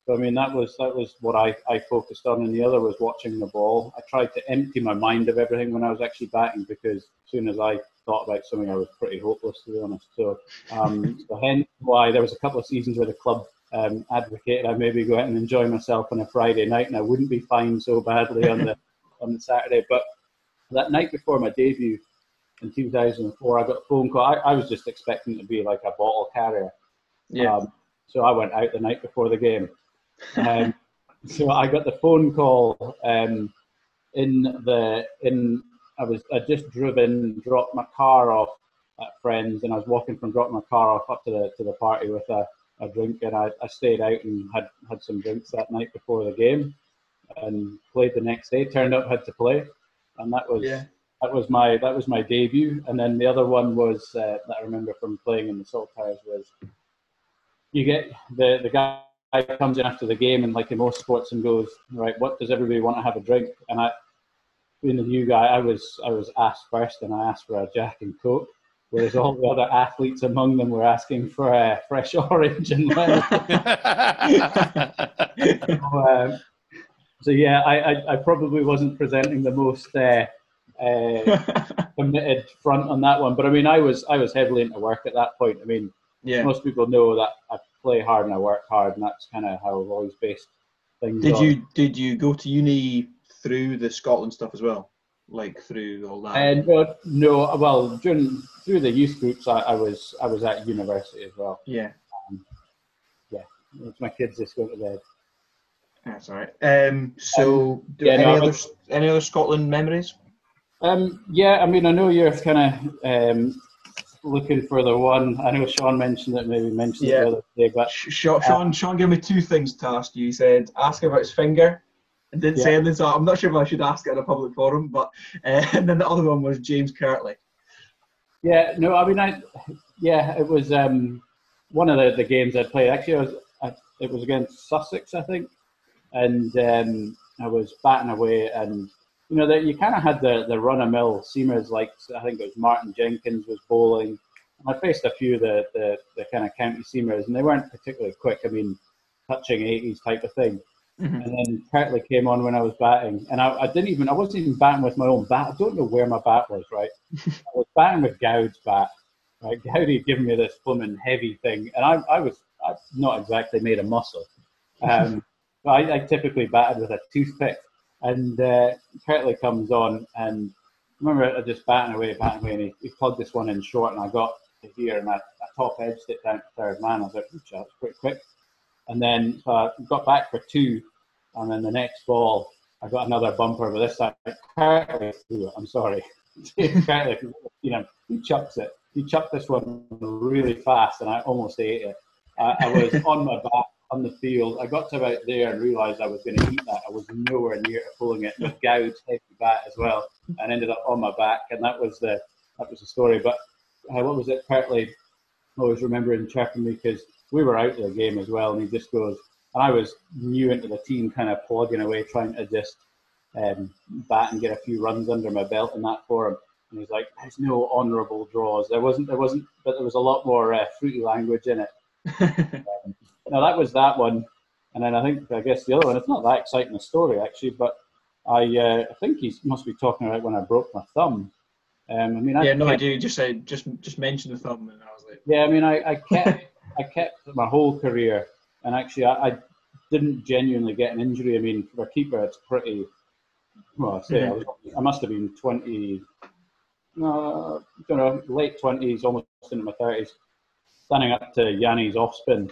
So I mean, that was what I focused on, and the other was watching the ball. I tried to empty my mind of everything when I was actually batting, because as soon as I thought about something, I was pretty hopeless, to be honest. So, so hence why there was a couple of seasons where the club advocated I maybe go out and enjoy myself on a Friday night, and I wouldn't be fined so badly on the Saturday. But that night before my debut in 2004, I got a phone call. I was just expecting to be like a bottle carrier. Yeah. So I went out the night before the game. So I got the phone call I just dropped my car off at friends, and I was walking from dropping my car off up to the party with a drink, and I stayed out and had some drinks that night before the game, and played the next day. Turned up, had to play, and that was my debut. And then the other one was that I remember from playing in the Saltires was, you get the guy comes in after the game, and like in most sports, and goes, right, what does everybody want to have a drink? And I, being the new guy, I was asked first, and I asked for a Jack and Coke, whereas all the other athletes among them were asking for a fresh orange and lemon. So yeah, I probably wasn't presenting the most committed front on that one, but I mean, I was heavily into work at that point. I mean, most people know that I play hard and I work hard, and that's kind of how I've always based things. Did you go to uni through the Scotland stuff as well, like through all that? And no, well, through the youth groups, I was at university as well. Yeah. It's my kids just going to bed. That's all right. So, any other Scotland memories? Yeah, I mean, I know you're kind of looking for the one. I know Sean mentioned it, maybe mentioned it the other day, but Sean gave me two things to ask you. He said, ask about his finger, and didn't say anything, so I'm not sure if I should ask it in a public forum, but and then the other one was James Kirtley. Yeah, no, I mean, it was one of the games I'd played. Actually, it was against Sussex, I think, and I was batting away, and you know, that you kind of had the run-of-mill seamers, like I think it was Martin Jenkins was bowling. And I faced a few of the kind of county seamers, and they weren't particularly quick. I mean, touching 80s type of thing. Mm-hmm. And then Kirtley came on when I was batting, and I wasn't even batting with my own bat. I don't know where my bat was, right? I was batting with Gowd's bat. Right? Gowdy had given me this blooming heavy thing, and I've not exactly made a muscle. I typically batted with a toothpick. And Kirtley comes on, and I remember just batting away, and he plugged this one in short, and I got to here, and I top edged it down to third man. I was like, ooh, that's pretty quick. And then so I got back for two, and then the next ball, I got another bumper, but this time Kirtley, I'm sorry, Kirtley, you know, he chucks it. He chucked this one really fast, and I almost ate it. I was on my back on the field. I got to about there and realised I was going to eat that. I was nowhere near to pulling it with Gowd's heavy bat as well, and ended up on my back. And that was the story. But what was it? Kirtley, I always remember him chirping me because we were out of the game as well, and he just goes. And I was new into the team, kind of plugging away, trying to just bat and get a few runs under my belt in that for him. And he's like, "There's no honourable draws. There wasn't, but there was a lot more fruity language in it." Now that was that one, and then I guess the other one. It's not that exciting a story actually, but I think he must be talking about when I broke my thumb. I mean, I do. Just mention the thumb, and I was like, yeah. I mean, I kept my whole career, and actually I didn't genuinely get an injury. I mean, for a keeper, it's pretty. Well, I must have been 20. No, I don't know, late 20s, almost into my 30s. Standing up to Yanni's off spin,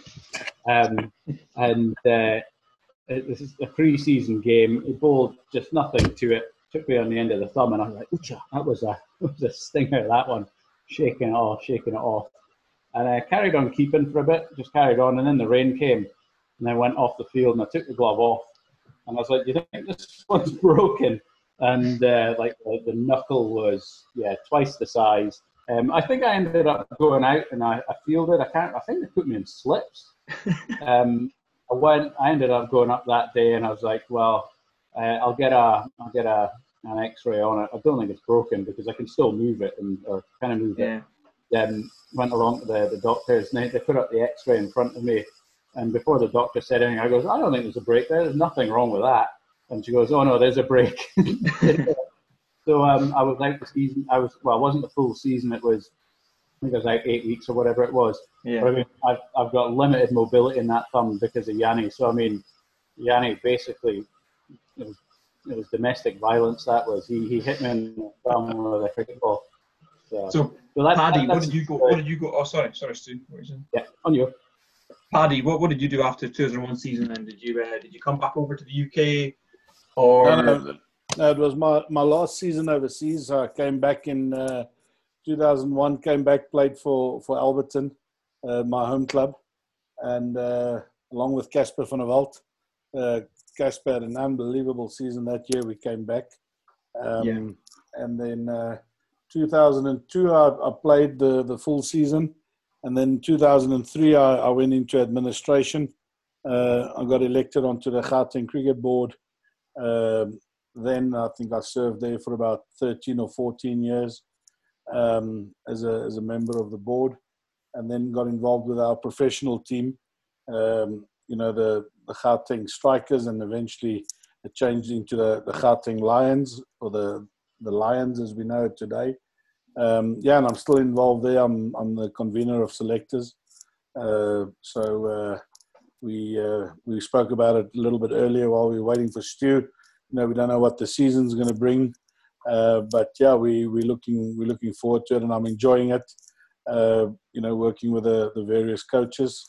this is a pre-season game. He bowled just nothing to it. Took me on the end of the thumb, and I was like, "Oocha!" That was a stinger. That one, shaking it off, and I carried on keeping for a bit. Just carried on, and then the rain came, and I went off the field, and I took the glove off, and I was like, "Do you think this one's broken?" And like the knuckle was twice the size. I think I ended up going out and I fielded. I think they put me in slips. I ended up going up that day, and I was like, well, I'll get an X-ray on it. I don't think it's broken because I can still move it or move it. Then went along to the doctors, and they put up the X-ray in front of me, And before the doctor said anything, I goes, I don't think there's a break there. There's nothing wrong with that. And she goes, oh no, there's a break. So I was out the season. I wasn't the full season. It was, I think it was like 8 weeks or whatever it was. Yeah. But I mean, I've got limited mobility in that thumb because of Yanni. So I mean, Yanni basically, it was domestic violence. That was he hit me in the thumb with a cricket ball. So Paddy, what did you go? Oh, sorry, Stu. What were you saying? Yeah, on you. Paddy, what did you do after the 2001 season? Then did you come back over to the UK, or no, it was my last season overseas. I came back in 2001. Came back, played for Alberton, my home club, and along with Casper van der Walt. Casper had an unbelievable season that year. We came back, and then 2002 I played the full season, and then 2003 I went into administration. I got elected onto the Gauteng Cricket Board. Then I think I served there for about 13 or 14 years as a member of the board, and then got involved with our professional team. The Gauteng Strikers, and eventually it changed into the Gauteng Lions, or the Lions as we know it today. And I'm still involved there. I'm the convener of selectors. We spoke about it a little bit earlier while we were waiting for Stu. We don't know what the season's going to bring, but we're looking forward to it, and I'm enjoying it. Working with the various coaches.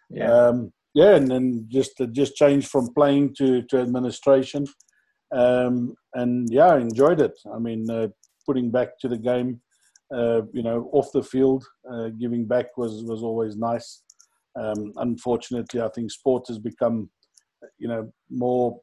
And then just changed from playing to administration, and I enjoyed it. I mean, putting back to the game, off the field, giving back was always nice. Unfortunately, I think sport has become, more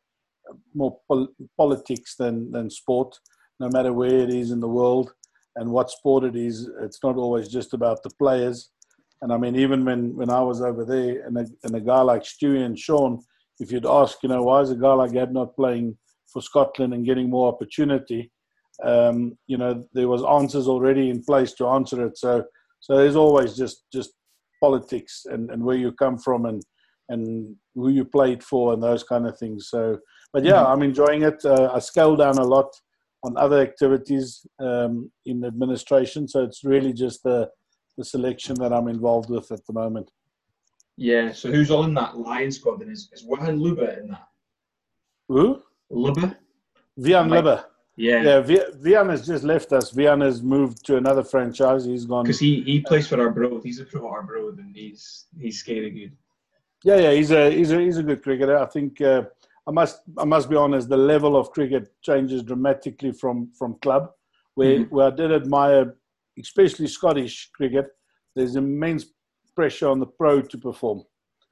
politics than sport. No matter where it is in the world and what sport it is, it's not always just about the players. And I mean, even when I was over there, and a guy like Stewie and Sean, if you'd ask, why is a guy like that not playing for Scotland and getting more opportunity? There was answers already in place to answer it. So there's always just politics and where you come from and who you played for and those kind of things. So, but I'm enjoying it. I scaled down a lot on other activities in administration. So it's really just the selection that I'm involved with at the moment. Yeah, so who's all in that Lions squad then? Is Johan Lubbe in that? Who? Lubbe? Vian Lubbe. Yeah. Vian has just left us. Vian has moved to another franchise. He's gone. Because he plays for Arbroath. He's a pro at Arbroath, and he's scary good. Yeah, he's a good cricketer. I think I must be honest, the level of cricket changes dramatically from club, where I did admire, especially Scottish cricket. There's immense pressure on the pro to perform.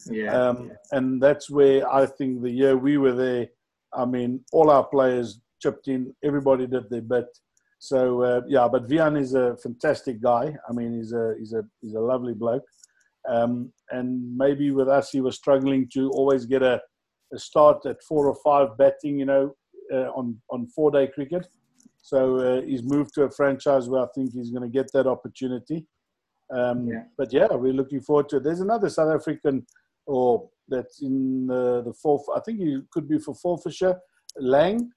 And that's where I think the year we were there, I mean, all our players chipped in, everybody did their bit. So but Vian is a fantastic guy. I mean, he's a lovely bloke. And maybe with us, he was struggling to always get a start at 4 or 5 batting, on 4-day cricket. So he's moved to a franchise where I think he's going to get that opportunity. But we're looking forward to it. There's another South African, that's in the fourth. I think he could be for Forfarshire. Lang,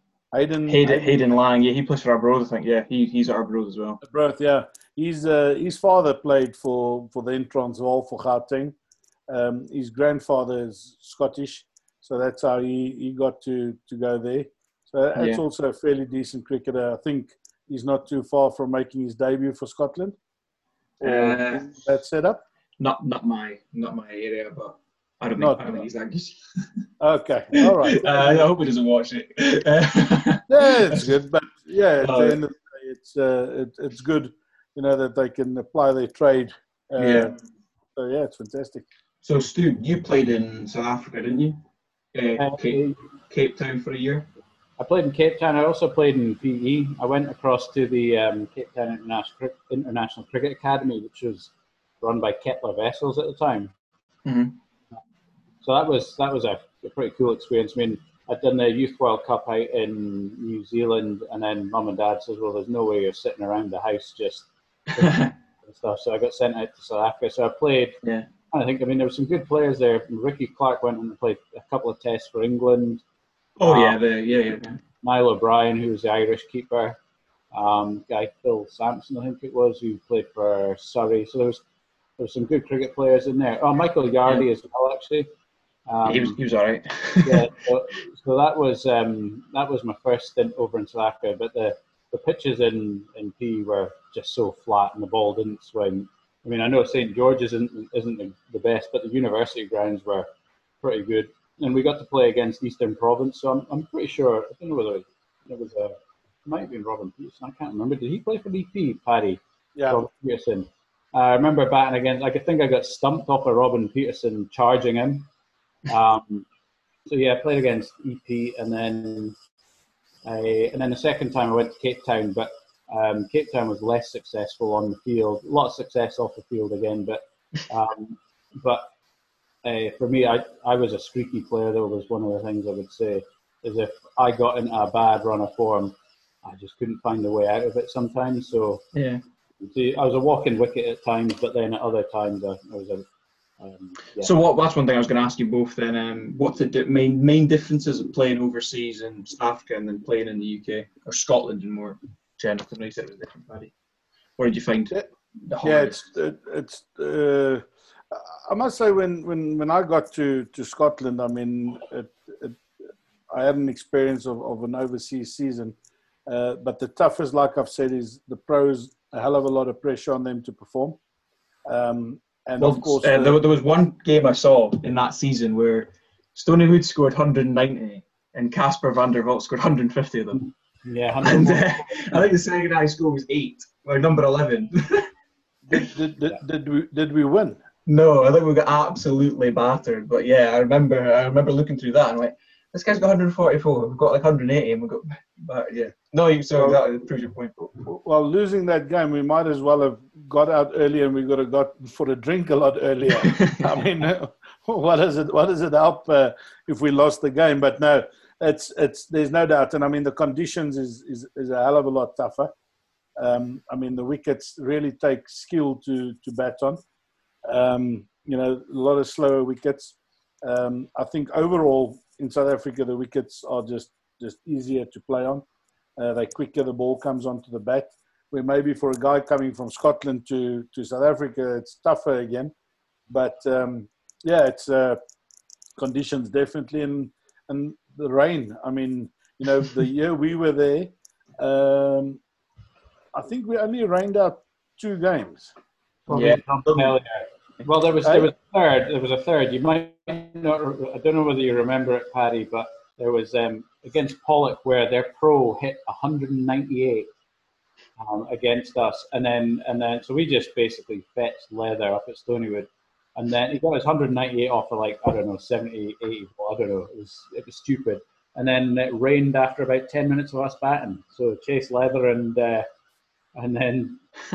Hayden Lang. Yeah, he plays for Arbroath. I think. Yeah, he's at Arbroath as well. Arbroath, yeah. His father played for the Transvaal for Gauteng. His grandfather is Scottish, so that's how he got to go there. So that's also a fairly decent cricketer. I think he's not too far from making his debut for Scotland. That setup? Not my area, but I don't think he's that good. Okay, all right. I hope he doesn't watch it. It's good, but at the end of the day, it's good, that they can apply their trade. So it's fantastic. So Stu, you played in South Africa, didn't you? Cape Town for a year. I played in Cape Town. I also played in PE. I went across to the Cape Town International Cricket Academy, which was run by Kepler Vessels at the time. Mm-hmm. So that was a pretty cool experience. I mean, I'd done the Youth World Cup out in New Zealand, and then Mum and Dad says, "Well, there's no way you're sitting around the house just stuff." So I got sent out to South Africa. So I played I think, I mean, there were some good players there. Ricky Clark went and played a couple of tests for England. Oh, yeah. Niall O'Brien, who was the Irish keeper. Guy Phil Sampson, I think it was, who played for Surrey. So there was some good cricket players in there. Oh, Michael Yardy as well, actually. He was all right. Yeah, so that was my first stint over in South Africa. But the pitches in P were just so flat and the ball didn't swing. I mean, I know St George's isn't the best, but the university grounds were pretty good. And we got to play against Eastern Province, so I'm pretty sure. I don't know whether it was it might have been Robin Peterson. I can't remember. Did he play for DP, Paddy? Yeah. Robin Peterson. I remember batting against. I think I got stumped off of Robin Peterson charging him. So yeah, I played against EP, and then the second time I went to Cape Town, but Cape Town was less successful on the field. A lot of success off the field again, but for me, I was a streaky player. Though was one of the things I would say is if I got into a bad run of form, I just couldn't find a way out of it sometimes. So yeah, see, I was a walking wicket at times, but then at other times I was a yeah. So that's one thing I was going to ask you both then. What's the main differences of playing overseas in South Africa and then playing in the UK or Scotland and more general? Because you said it was different, Paddy. What did you find? The hardest? It's I must say when I got to Scotland, I mean, I had an experience of an overseas season, but the toughest, like I've said, is the pros. A hell of a lot of pressure on them to perform. And of course, there was one game I saw in that season where Stonywood scored 190 and Casper van der Walt scored 150 of them. Yeah, and I think the second high score was 8, or number 11. Did we win? No, I think we got absolutely battered. But yeah, I remember looking through that and like, this guy's got 144. We've got like 180, and we got. But yeah, no. So that proves your point. Well, losing that game, we might as well have got out early, and we could have got for a drink a lot earlier. I mean, what does it help if we lost the game? But no, it's there's no doubt, and I mean the conditions is a hell of a lot tougher. I mean the wickets really take skill to bat on. You know, a lot of slower wickets. I think overall in South Africa the wickets are just easier to play on. They're quicker. The ball comes onto the bat. Where maybe for a guy coming from Scotland to South Africa, it's tougher again. But yeah, it's conditions definitely, and the rain. I mean, you know, the year we were there, I think we only rained out 2 games. Yeah. Well, there was a third. There was a third. You might not. I don't know whether you remember it, Paddy, but there was against Pollock where their pro hit 198 against us, and then so we just basically fetched leather up at Stonywood, and then he got his 198 off of like I don't know 70, 80. Well, I don't know. It was stupid, and then it rained after about 10 minutes of us batting. So chase leather and then.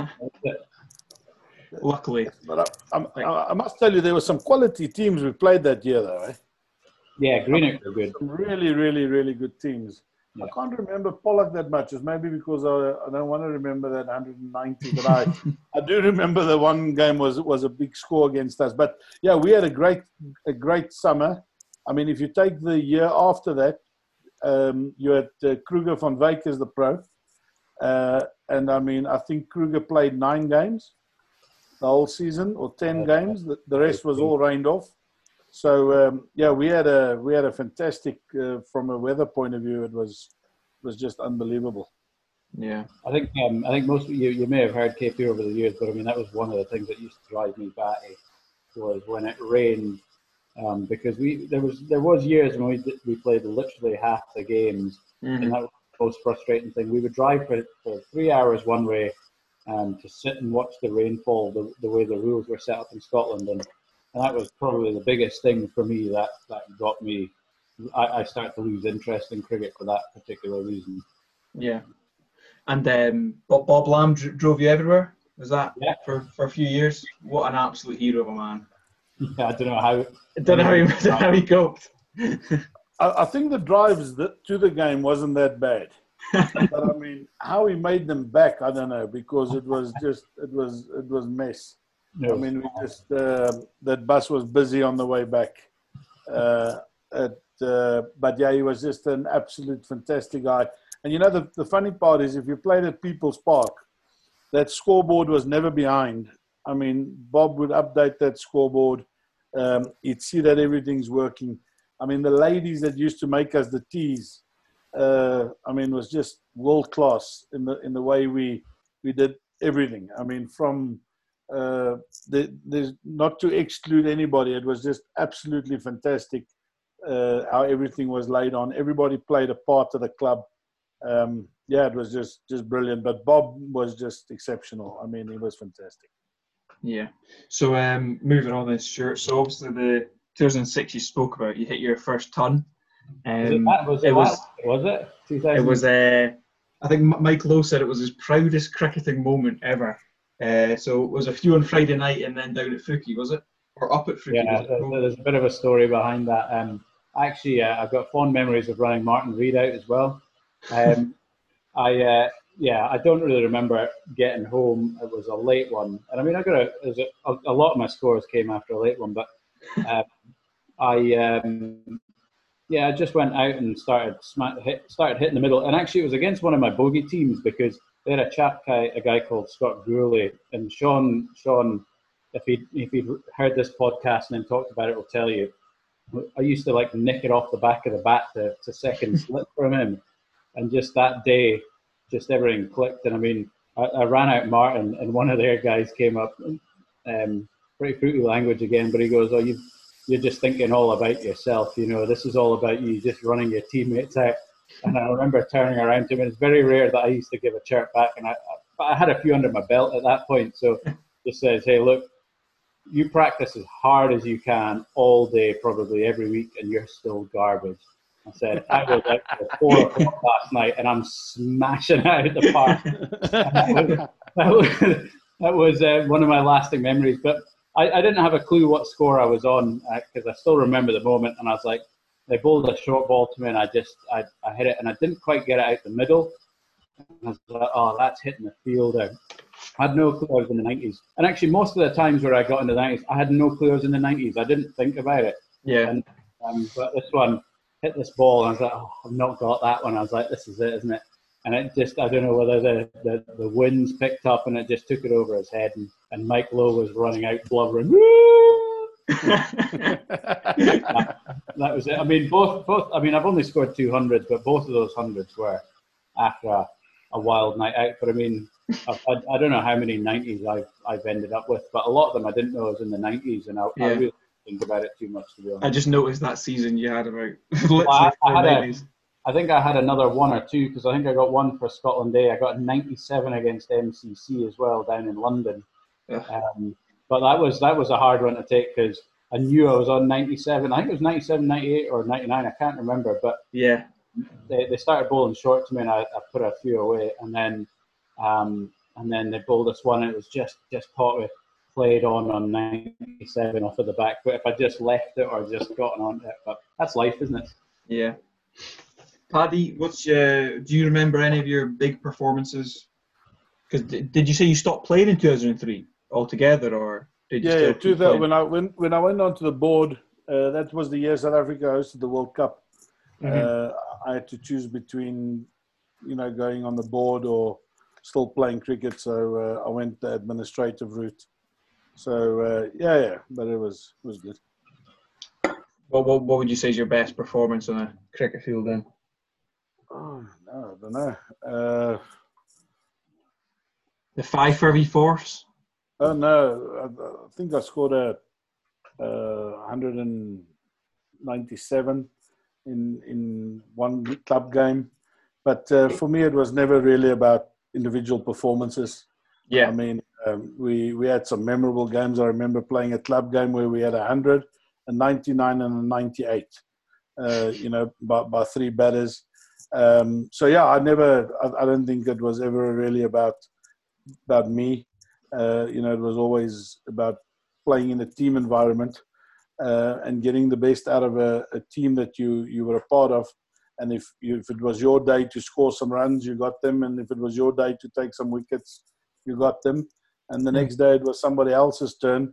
Luckily, but I must tell you, there were some quality teams we played that year, though. Eh? Yeah, Greenock were good. Some really, really, really good teams. Yeah. I can't remember Pollock that much. It's maybe because I don't want to remember that 190, but I do remember the one game was a big score against us. But yeah, we had a great summer. I mean, if you take the year after that, you had Kruger van Wyk as the pro, and I mean, I think Kruger played 9 games. The whole season, or 10 games. The rest was all rained off. So yeah, we had a fantastic from a weather point of view. It was just unbelievable. Yeah, I think most of you may have heard KP over the years, but I mean that was one of the things that used to drive me batty was when it rained, because there was years when we played literally half the games, and that was the most frustrating thing. We would drive for 3 hours one way. To sit and watch the rainfall, the way the rules were set up in Scotland, and that was probably the biggest thing for me that got me. I started to lose interest in cricket for that particular reason. Yeah, and Bob Lamb drove you everywhere. Was that for a few years? What an absolute hero of a man! Yeah, I don't know how he coped. I think the drives to the game wasn't that bad. But I mean, how he made them back, I don't know, because it was mess. No. I mean, we just that bus was busy on the way back. But yeah, he was just an absolute fantastic guy. And you know, the funny part is, if you played at People's Park, that scoreboard was never behind. I mean, Bob would update that scoreboard. He'd see that everything's working. I mean, the ladies that used to make us the teas, I mean, was just world class in the way we did everything. I mean, from there's not to exclude anybody, it was just absolutely fantastic how everything was laid on. Everybody played a part of the club. Yeah, it was just brilliant. But Bob was just exceptional. I mean, he was fantastic. Yeah. So moving on then, Stuart. So obviously the 2006 you spoke about, you hit your first ton. Was it? 2000? It was. I think Mike Lowe said it was his proudest cricketing moment ever. So it was a few on Friday night and then down at Fuki, was it? Or up at Fuki? Yeah, there's a bit of a story behind that. Actually, I've got fond memories of running Martin Reid out as well. I don't really remember getting home. It was a late one, and I mean, a lot of my scores came after a late one, but I just went out and started hitting the middle, and actually it was against one of my bogey teams because they had a guy called Scott Gourley, and Sean, if he'd heard this podcast and then talked about it, will tell you. I used to like nick it off the back of the bat to second slip from him, and just that day, just everything clicked. And I mean, I ran out Martin, and one of their guys came up, pretty fruity language again, but he goes, "Oh, you're just thinking all about yourself. You know, this is all about you just running your teammates out." And I remember turning around to him, and it's very rare that I used to give a chirp back, but I had a few under my belt at that point, so just says, "Hey, look, you practice as hard as you can all day, probably every week, and you're still garbage." I said, I was out till 4 o'clock last night, and I'm smashing out of the park. That was one of my lasting memories. But I didn't have a clue what score I was on because I still remember the moment. And I was like, they bowled a short ball to me, and I hit it, and I didn't quite get it out the middle. And I was like, oh, that's hitting the field out. I had no clue I was in the 90s. And actually, most of the times where I got in the 90s, I had no clue I was in the 90s. I didn't think about it. Yeah. And, but this one hit this ball, and I was like, oh, I've not got that one. I was like, this is it, isn't it? And it just, I don't know whether the winds picked up and it just took it over his head. And Mike Lowe was running out blubbering. That was it. I mean, both. I mean, I've only scored 200s, but both of those hundreds were after a wild night out. But I mean, I don't know how many 90s I've ended up with, but a lot of them I didn't know I was in the 90s, and I really didn't think about it too much, to be honest. I just noticed that season you had about I think I had another one or two, because I think I got one for Scotland Day. I got 97 against MCC as well down in London. But that was a hard one to take because I knew I was on 97. I think it was 97, 98 or 99. I can't remember. But yeah, they started bowling short to me, and I put a few away. And then they bowled this one, and it was just played on 97 off of the back. But if I just left it or just gotten on it, but that's life, isn't it? Yeah. Paddy, do you remember any of your big performances? Because did you say you stopped playing in 2003 altogether, or did you? Yeah, 2000. When I went onto the board, that was the year South Africa hosted the World Cup. I had to choose between, going on the board or still playing cricket. So I went the administrative route. So but it was good. What would you say is your best performance on a cricket field then? Oh no, I don't know. The 5 for V4s? Oh no, I think I scored a 197 in one club game. But for me, it was never really about individual performances. Yeah. I mean, we had some memorable games. I remember playing a club game where we had 100, a 99 and a 98, by 3 batters. So yeah, I don't think it was ever really about me. It was always about playing in a team environment and getting the best out of a team that you were a part of. And if it was your day to score some runs, you got them. And if it was your day to take some wickets, you got them. and the next day it was somebody else's turn.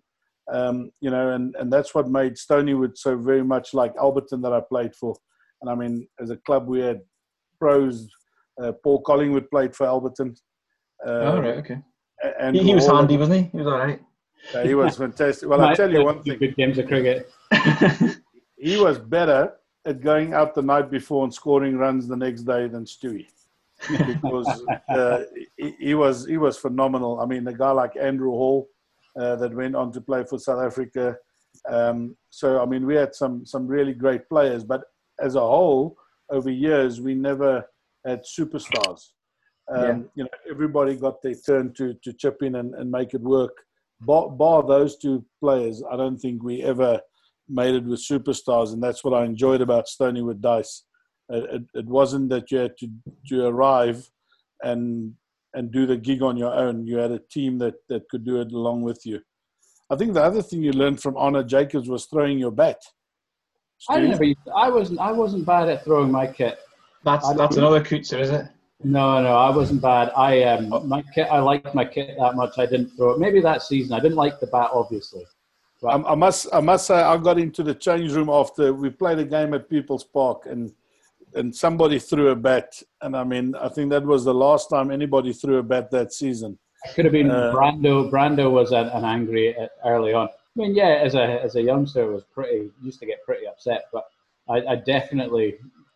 And that's what made Stonywood so very much like Alberton that I played for. And I mean, as a club, we had pros. Paul Collingwood played for Alberton. Right, okay. And he was handy, wasn't he? He was all right. He was fantastic. Well, I'll tell you one thing. Good games of cricket. He was better at going out the night before and scoring runs the next day than Stewie. Because he was phenomenal. I mean, a guy like Andrew Hall that went on to play for South Africa. So, I mean, we had some really great players. But as a whole, over years, we never had superstars. Everybody got their turn to chip in and make it work. Bar those two players, I don't think we ever made it with superstars, and that's what I enjoyed about Stonywood Dice. It wasn't that you had to arrive and do the gig on your own. You had a team that could do it along with you. I think the other thing you learned from Honor Jacobs was throwing your bat. Steve? I wasn't bad at throwing my kit. That's another Coutser, is it? No, I wasn't bad. I liked my kit that much. I didn't throw it. Maybe that season I didn't like the bat, obviously. But I must say I got into the change room after we played a game at People's Park and somebody threw a bat, and I mean I think that was the last time anybody threw a bat that season. It could have been Brando. Brando was an angry early on. I mean, yeah, as a youngster, used to get pretty upset. But I definitely,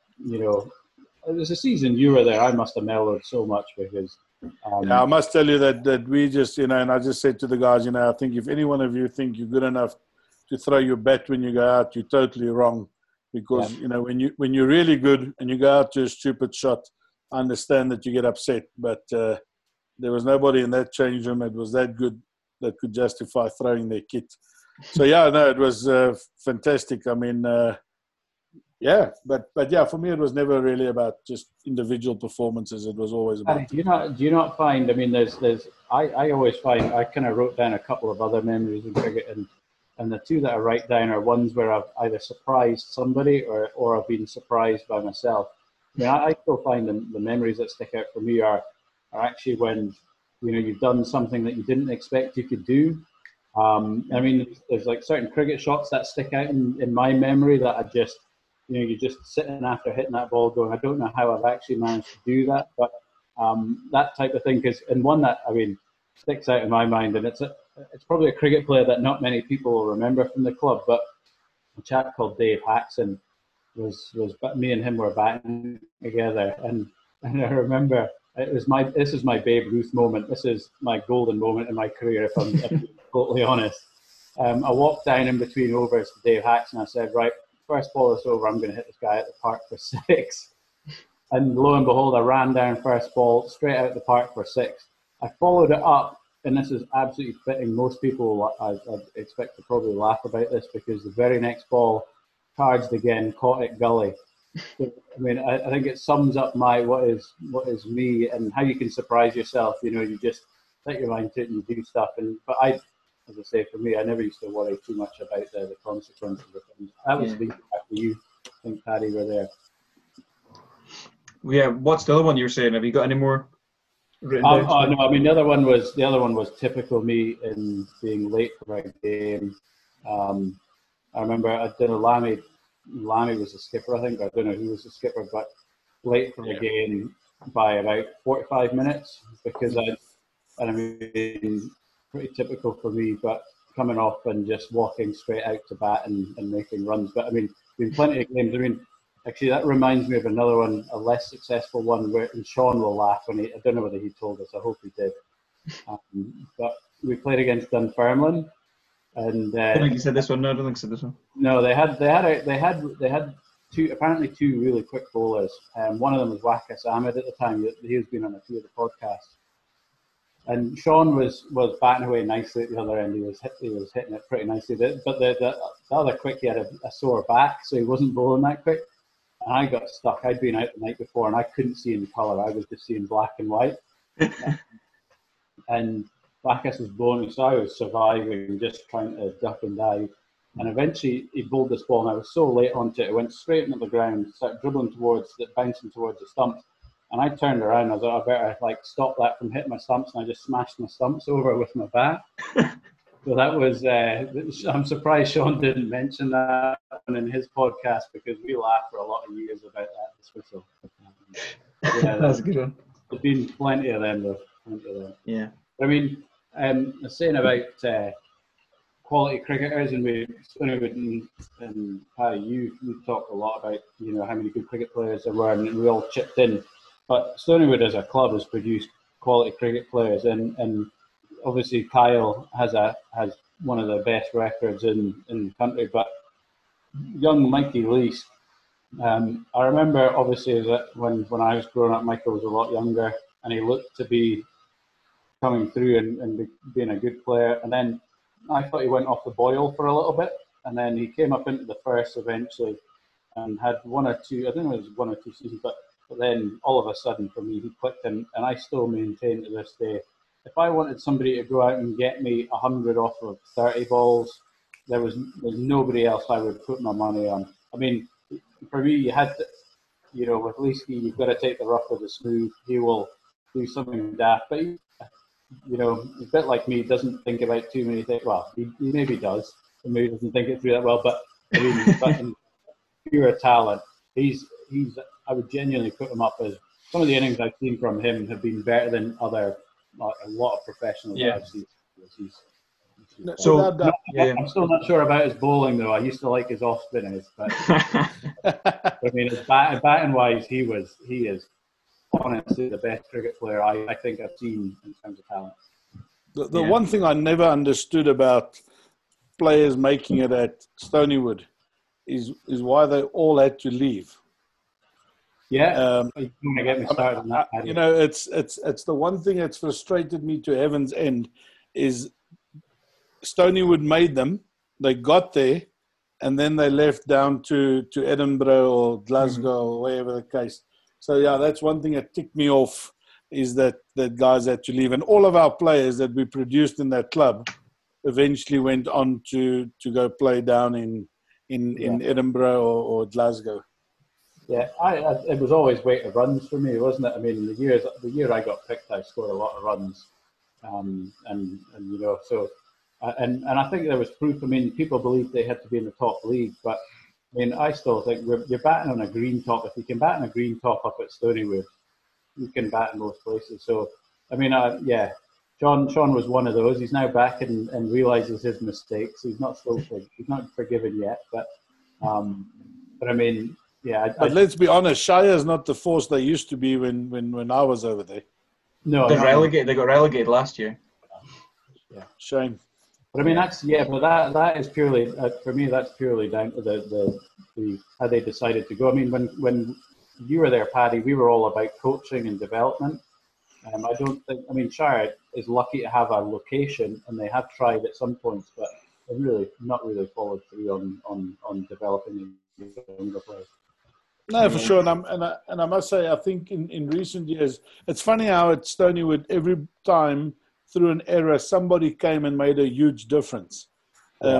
it was a season you were there. I must have mellowed so much because. I must tell you that we just, and I just said to the guys, I think if any one of you think you're good enough to throw your bat when you go out, you're totally wrong. Because, when you're really good and you go out to a stupid shot, I understand that you get upset. But there was nobody in that change room that was that good that could justify throwing their kit. So, it was fantastic. I mean, but for me, it was never really about just individual performances. It was always about. Do you not find? I mean, I always find I kind of wrote down a couple of other memories in cricket, and the two that I write down are ones where I've either surprised somebody or I've been surprised by myself. I mean, I still find the memories that stick out for me are actually when you've done something that you didn't expect you could do. I mean, there's like certain cricket shots that stick out in my memory that I just. You're just sitting after hitting that ball going, I don't know how I've actually managed to do that. But that type of thing, and one that, sticks out in my mind, and it's probably a cricket player that not many people will remember from the club, but a chap called Dave Haxon was me and him were batting together. And I remember this is my Babe Ruth moment. This is my golden moment in my career, if I'm being totally honest. I walked down in between overs to Dave Haxon. I said, right, first ball is over, I'm going to hit this guy at the park for 6. And lo and behold, I ran down first ball, straight out the park for 6. I followed it up, and this is absolutely fitting. Most people, I expect, to probably laugh about this because the very next ball, charged again, caught it gully. I mean, I think it sums up what is me and how you can surprise yourself. You just set your mind to it and you do stuff. But as I say, for me, I never used to worry too much about the consequences of things. That was the impact for you, I think, Paddy, were there. Yeah, what's the other one you were saying? Have you got any more written down? No, I mean, the other one was typical me in being late for a game. I remember I don't know, Lammy was the skipper, I think. I don't know who was the skipper, but late for the game by about 45 minutes because I mean, pretty typical for me, but coming off and just walking straight out to bat and making runs. But I mean, been plenty of games. I mean, actually, that reminds me of another one, a less successful one, where and Sean will laugh when I don't know whether he told us. I hope he did. But we played against Dunfermline, and I don't think you said this one. No, I don't think you said this one. No, they had two really quick bowlers. One of them was Wakas Ahmed at the time. He was been on a few of the podcasts. And Sean was batting away nicely at the other end. He was hitting it pretty nicely. But the other quick, he had a sore back, so he wasn't bowling that quick. And I got stuck. I'd been out the night before, and I couldn't see in colour. I was just seeing black and white. And Bacchus was bowling, so I was surviving, just trying to duck and dive. And eventually, he bowled this ball, and I was so late onto it. It went straight into the ground, started dribbling bouncing towards the stumps. And I turned around. I was like, I better like stop that from hitting my stumps, and I just smashed my stumps over with my bat. So that was. I'm surprised Sean didn't mention that in his podcast, because we laughed for a lot of years about that dismissal. Yeah, That's a good one. There's been plenty of them, though. Plenty of them. Yeah. I mean, saying about quality cricketers, and and Paddy, you talked a lot about how many good cricket players there were, and we all chipped in. But Stonywood as a club has produced quality cricket players, and obviously Kyle has one of the best records in the country. But young Mikey Lease, I remember obviously that when I was growing up, Michael was a lot younger, and he looked to be coming through and being a good player. And then I thought he went off the boil for a little bit, and then he came up into the first eventually and had one or two seasons, but then all of a sudden for me he clicked, and I still maintain to this day, if I wanted somebody to go out and get me 100 off of 30 balls, there's nobody else I would put my money on. I mean, for me, you had to, with Leesky, you've got to take the rough with the smooth. He will do something daft, but he, a bit like me, doesn't think about too many things. Well, he maybe does, and maybe doesn't think it through that well. But I mean, but in pure talent, he's. I would genuinely put him up as some of the innings I've seen from him have been better than a lot of professionals I've seen. I'm still not sure about his bowling though. I used to like his off spinners, but I mean, his batting wise, he is honestly the best cricket player I think I've seen in terms of talent. The one thing I never understood about players making it at Stonywood is why they all had to leave. Yeah, you want to get me started on that. It's the one thing that's frustrated me to heaven's end is Stonywood made them, they got there, and then they left down to Edinburgh or Glasgow or wherever the case. So yeah, that's one thing that ticked me off, is that guys had to leave, and all of our players that we produced in that club eventually went on to go play down in Edinburgh or Glasgow. Yeah, it was always weight of runs for me, wasn't it? I mean, the year I got picked, I scored a lot of runs, and I think there was proof. I mean, people believed they had to be in the top league, but I mean, I still think you're batting on a green top. If you can bat on a green top up at Stonywood, you can bat in most places. So, I mean, Sean was one of those. He's now back and realizes his mistakes. He's not forgiven yet, but I mean. Yeah, but let's be honest, Shire is not the force they used to be when I was over there. No, they got relegated last year. Yeah, shame. But I mean, that is purely for me. That's purely down to the how they decided to go. I mean, when you were there, Paddy, we were all about coaching and development. I mean, Shire is lucky to have a location, and they have tried at some points, but they really not really followed through on developing younger players. No, for sure. And I must say, I think in recent years, it's funny how at Stonywood, every time through an era, somebody came and made a huge difference. Yeah.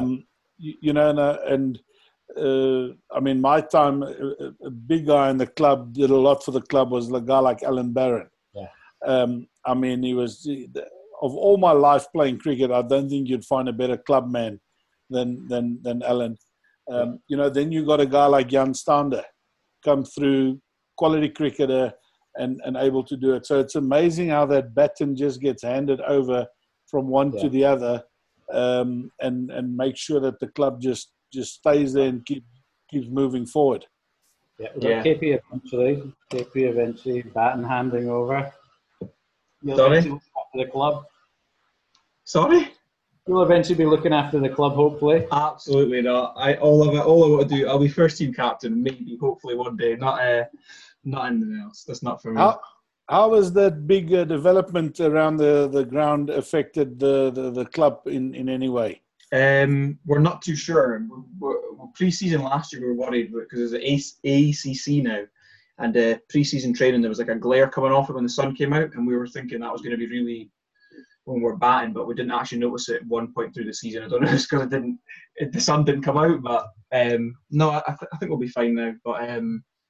I mean, my time, a big guy in the club did a lot for the club was a guy like Alan Barron. Yeah. I mean, he was, of all my life playing cricket, I don't think you'd find a better club man than Alan. Then you got a guy like Jan Stander come through, quality cricketer, and able to do it. So it's amazing how that baton just gets handed over from one to the other, and make sure that the club just stays there and keeps moving forward. Yeah. KP eventually baton handing over. Sorry? After the club. Sorry? You'll eventually be looking after the club, hopefully. Absolutely not. All I want to do, I'll be first team captain, maybe, hopefully one day. Not anything else. That's not for me. How has that big development around the ground affected the club in any way? We're not too sure. We're pre-season last year we were worried because it's ACC now, and pre-season training there was like a glare coming off it when the sun came out, and we were thinking that was going to be really when we're batting, but we didn't actually notice it at one point through the season. I don't know if it's because the sun didn't come out, but no, I think we'll be fine now. But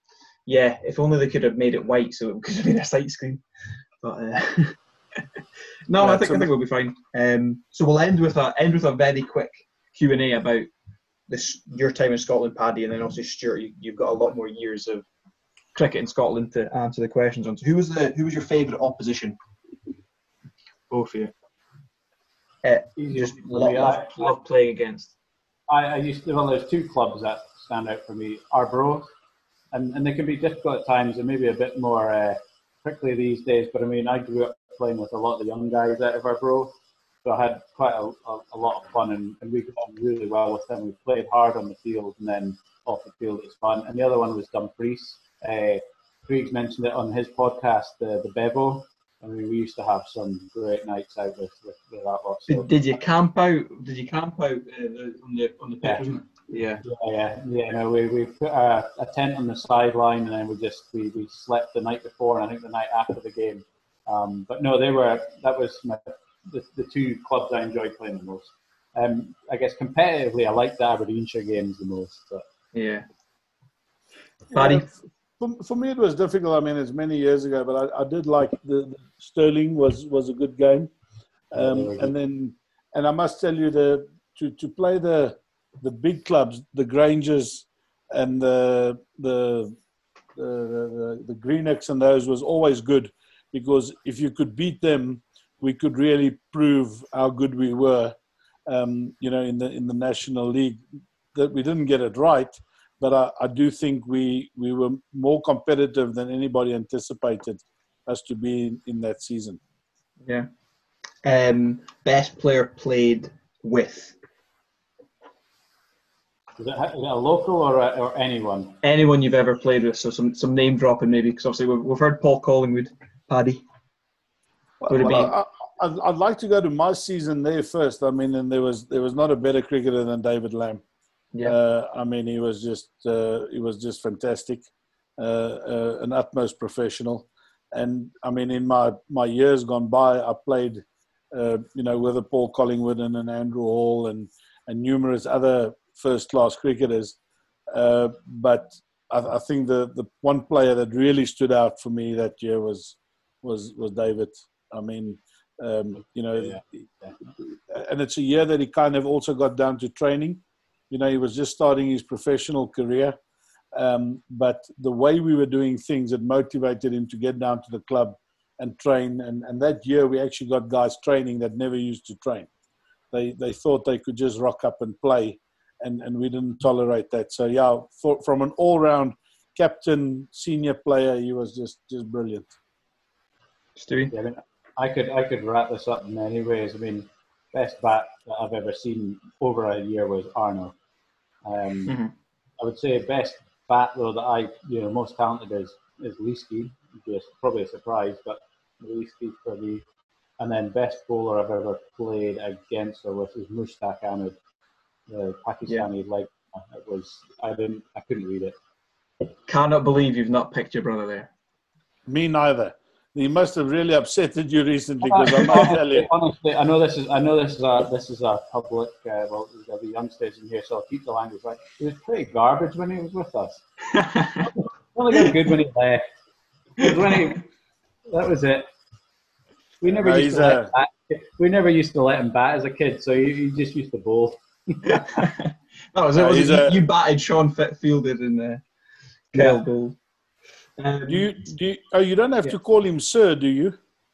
Yeah, if only they could have made it white so it could have been a sight screen. But no, I think we'll be fine. So we'll end with a very quick Q&A about your time in Scotland, Paddy, and then also Stuart. You've got a lot more years of cricket in Scotland to answer the questions on. So who was your favourite opposition? Both of you. Just love playing against. I used to. Well, there's two clubs that stand out for me: Arbroath, and they can be difficult at times, and maybe a bit more prickly these days. But I mean, I grew up playing with a lot of the young guys out of Arbroath, so I had quite a lot of fun, and we got on really well with them. We played hard on the field, and then off the field it was fun. And the other one was Dumfries. Creeks mentioned it on his podcast, the Bevo. I mean, we used to have some great nights out with that lot. So. Did you camp out? On the pitch? Yeah. No, we put a tent on the sideline, and then we slept the night before, and I think the night after the game. But no, that was the two clubs I enjoyed playing the most. I guess competitively, I liked the Aberdeenshire games the most. But. Yeah. Paddy? For me, it was difficult. I mean, it's many years ago, but I did like the Stirling was a good game, and I must tell you to play the big clubs, the Grangers and the Greenocks and those was always good, because if you could beat them, we could really prove how good we were. In the National League, that we didn't get it right. But I do think we were more competitive than anybody anticipated us to be in that season. Yeah. Best player played with? Is it a local or anyone? Anyone you've ever played with. So some name dropping maybe, because obviously we've heard Paul Collingwood. Paddy? I'd like to go to my season there first. I mean, and there was not a better cricketer than David Lamb. Yeah. I mean, he was just fantastic, an utmost professional. And I mean, in my years gone by, I played, with a Paul Collingwood and an Andrew Hall and numerous other first-class cricketers. But I think the one player that really stood out for me that year was David. I mean, and it's a year that he kind of also got down to training. He was just starting his professional career, but the way we were doing things, it motivated him to get down to the club and train. And that year, we actually got guys training that never used to train. They thought they could just rock up and play, and we didn't tolerate that. So, yeah, from an all-round captain, senior player, he was just brilliant. Stewie? Yeah, I could wrap this up in many ways. I mean, best bat that I've ever seen over a year was Arno. I would say best bat though that most talented is Leesky. Just probably a surprise, but Leesky for me. And then best bowler I've ever played against or with is Mushtaq Ahmed, the Pakistani leg. I couldn't read it. Cannot believe you've not picked your brother there. Me neither. He must have really upsetted you recently, because I'm not telling you. Honestly, I know this is a public. There'll be youngsters in here, so I'll keep the language right. He was pretty garbage when he was with us. Only got good when he left. That was it. We never used to let him bat as a kid, so he just used to bowl. That was it. You batted Sean Fielder in Kyle Bowl. You don't have to call him sir, do you?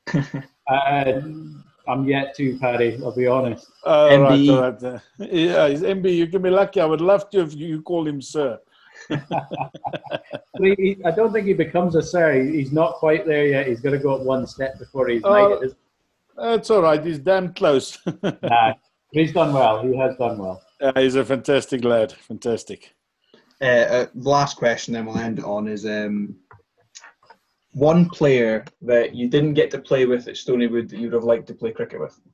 I'm yet to, Paddy, I'll be honest. MB. Right. Yeah, he's MB. You can be lucky. I would love to if you call him sir. I don't think he becomes a sir. He's not quite there yet. He's got to go up one step before he's knighted. That's all right. He's damn close. Nah, he's done well. He has done well. He's a fantastic lad. Fantastic. Last question, then we'll end it on, is one player that you didn't get to play with at Stonywood that you'd have liked to play cricket with?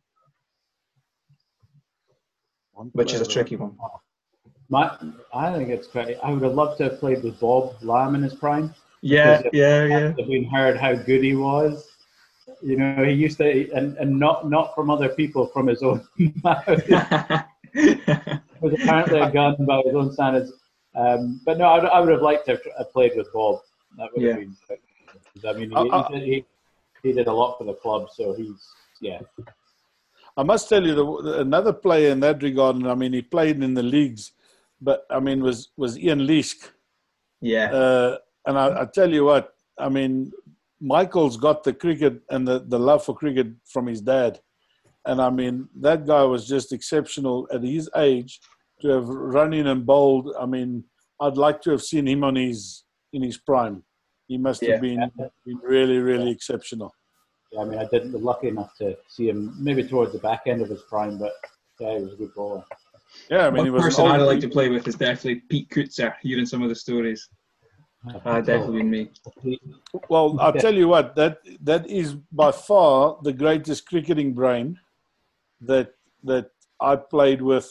Which is a tricky one. I think it's pretty. I would have loved to have played with Bob Lamb in his prime. Yeah. Having heard how good he was, he used to, and not from other people, from his own mouth. It was apparently a gun by his own standards. But no, I would have liked to have played with Bob. That would have been. I mean, he did a lot for the club, so he's. I must tell you, another player in that regard, and I mean, he played in the leagues, but I mean, was Ian Leask. Yeah. And I tell you what, I mean, Michael's got the cricket and the love for cricket from his dad. And I mean, that guy was just exceptional at his age to have run in and bowled. I mean, I'd like to have seen him in his prime. He must have been really, really exceptional. Yeah, I mean, I didn't was lucky enough to see him maybe towards the back end of his prime, but yeah, he was a good bowler. Yeah, I mean, One person I'd like to play with is definitely Pete Coetzer, hearing some of the stories. Definitely me. Well, I'll tell you what, that is by far the greatest cricketing brain that I played with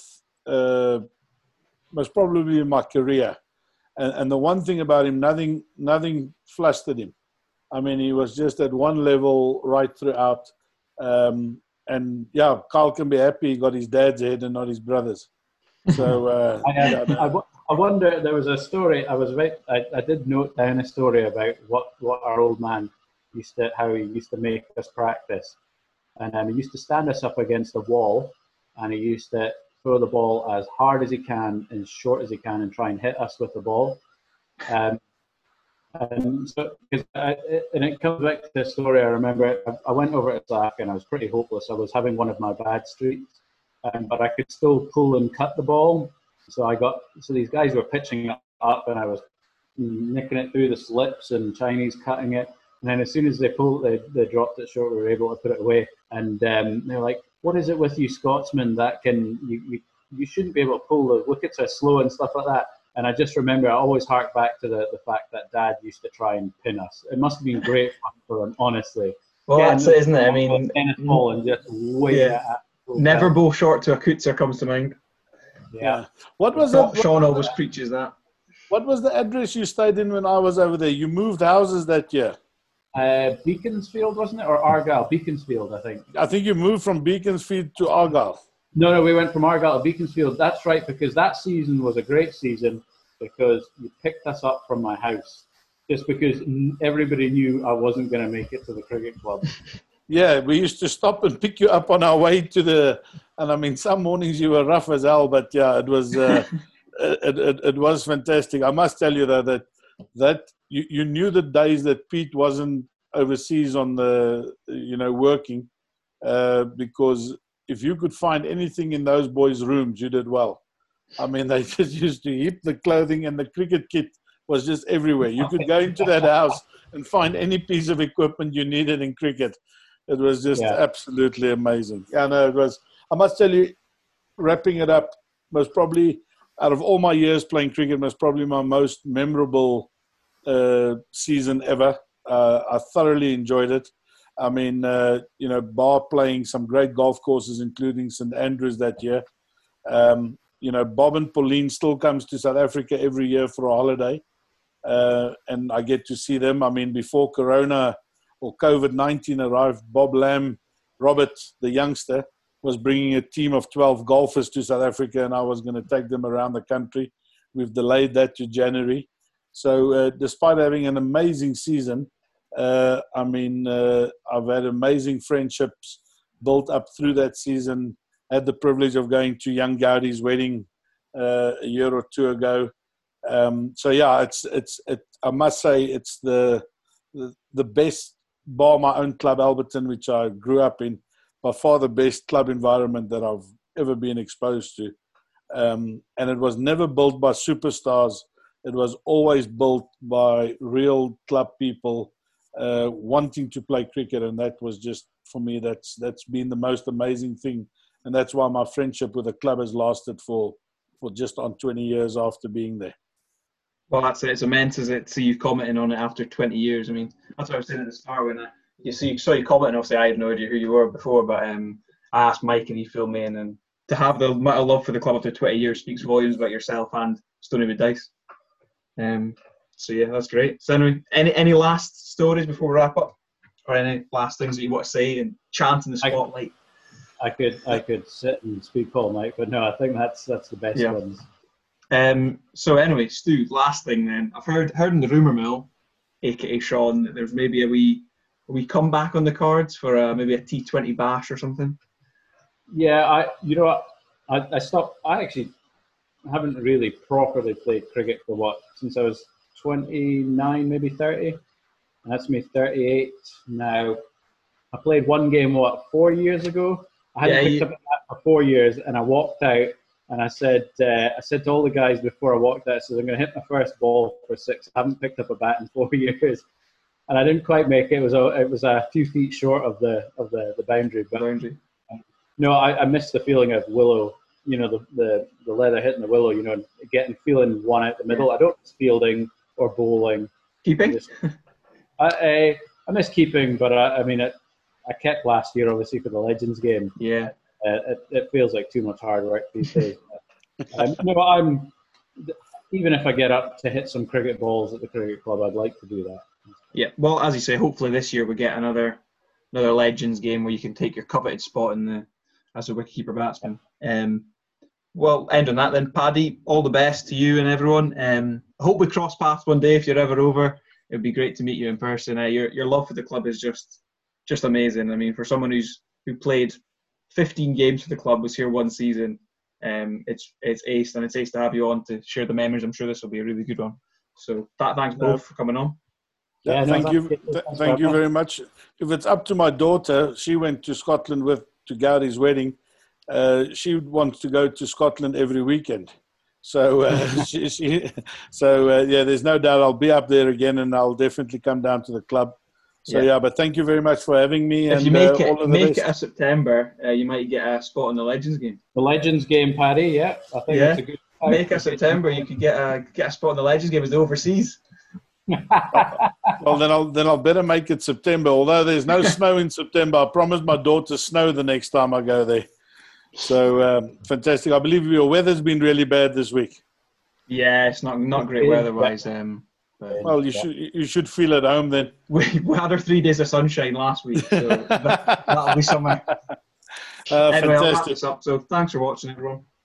most probably in my career. And the one thing about him, nothing flustered him. I mean, he was just at one level right throughout. And yeah, Carl can be happy he got his dad's head and not his brother's. So I wonder. There was a story. I did note down a story about what our old man how he used to make us practice, and he used to stand us up against a wall, and he used to throw the ball as hard as he can, as short as he can, and try and hit us with the ball. And it comes back to the story. I remember I went over to Slack and I was pretty hopeless. I was having one of my bad streaks, but I could still pull and cut the ball. So these guys were pitching up, and I was nicking it through the slips and Chinese cutting it. And then as soon as they dropped it short, we were able to put it away. And they're like, "What is it with you Scotsmen that you shouldn't be able to pull the wickets as slow and stuff like that?" And I just remember I always hark back to the fact that Dad used to try and pin us. It must have been great fun for him, honestly. Well, that's it, isn't it? I mean, tennis ball and just never bowl short to a Coetzer comes to mind. Yeah. What was Sean always preaches that. What was the address you stayed in when I was over there? You moved houses that year. Beaconsfield, wasn't it? Or Argyle? Beaconsfield, I think. I think you moved from Beaconsfield to Argyle. No, we went from Argyle to Beaconsfield. That's right, because that season was a great season because you picked us up from my house just because everybody knew I wasn't going to make it to the cricket club. Yeah, we used to stop and pick you up on our way to and I mean, some mornings you were rough as hell, but yeah, it was it was fantastic. I must tell you though that you knew the days that Pete wasn't overseas on working because if you could find anything in those boys' rooms, you did well. I mean, they just used to heap the clothing, and the cricket kit was just everywhere. You could go into that house and find any piece of equipment you needed in cricket. It was just absolutely amazing. Yeah, no, it was. I must tell you, wrapping it up, most probably out of all my years playing cricket, most probably my most memorable season ever. I thoroughly enjoyed it. I mean, bar playing some great golf courses, including St Andrews that year. Bob and Pauline still comes to South Africa every year for a holiday. And I get to see them. I mean, before Corona or COVID-19 arrived, Bob Lamb, Robert, the youngster, was bringing a team of 12 golfers to South Africa, and I was going to take them around the country. We've delayed that to January. So despite having an amazing season, I've had amazing friendships built up through that season. Had the privilege of going to young Gowdy's wedding a year or two ago. I must say it's the best, bar my own club, Alberton, which I grew up in, by far the best club environment that I've ever been exposed to. And it was never built by superstars. It was always built by real club people wanting to play cricket. And that was just, for me, that's been the most amazing thing. And that's why my friendship with the club has lasted for just on 20 years after being there. Well, that's it. It's immense, is it? See you commenting on it after 20 years. I mean, that's what I was saying at the start when you saw you commenting. Obviously, I had no idea who you were before, but I asked Mike and he filled me in. And to have the amount of love for the club after 20 years speaks volumes about yourself and Stoneywood Dice. So yeah, that's great. So anyway, any last stories before we wrap up, or any last things that you want to say and chant in the spotlight? I could sit and speak all night, but no, I think that's the best ones. So anyway, Stu, last thing then. I've heard in the rumour mill aka Sean, that there's maybe a wee comeback on the cards for maybe a T20 bash or something? Yeah, I stopped. I actually haven't really properly played cricket since I was 29, maybe 30. And that's me 38 now. I played one game 4 years ago. I hadn't picked up a bat for 4 years, and I walked out. And I said to all the guys before I walked out, I said, I'm going to hit my first ball for 6. I haven't picked up a bat in 4 years, and I didn't quite make it. It was a few feet short of the boundary. But no, I missed the feeling of willow. You know, the leather hitting the willow. You know, feeling one out the middle. I don't miss fielding or bowling. Keeping. I miss keeping, but I kept last year obviously for the Legends game. Yeah. It feels like too much hard work these days. Even if I get up to hit some cricket balls at the cricket club, I'd like to do that. Yeah, well, as you say, hopefully this year we get another Legends game where you can take your coveted spot as a wicketkeeper batsman. Well, end on that then, Paddy. All the best to you and everyone. I hope we cross paths one day if you're ever over. It'd be great to meet you in person. Your love for the club is just amazing. I mean, for someone who played 15 games for the club, was here one season. It's ace, and it's ace to have you on to share the memories. I'm sure this will be a really good one. So thanks both for coming on. Yeah, thank you very much. If it's up to my daughter, she went to Scotland to Gowdy's wedding. She wants to go to Scotland every weekend. So there's no doubt I'll be up there again, and I'll definitely come down to the club. So but thank you very much for having me. If you make it a September, you might get a spot in the Legends game. The Legends game, Paddy. Yeah, I think that's a good. Make it September, you could get a spot in the Legends game as the overseas. Well, then I'll better make it September. Although there's no snow in September, I promised my daughter snow the next time I go there. So fantastic! I believe your weather's been really bad this week. Yeah, it's not great weather-wise. Well, you should feel at home then. We had our 3 days of sunshine last week, so that'll be somewhere. Anyway, I'll wrap this up. So thanks for watching, everyone.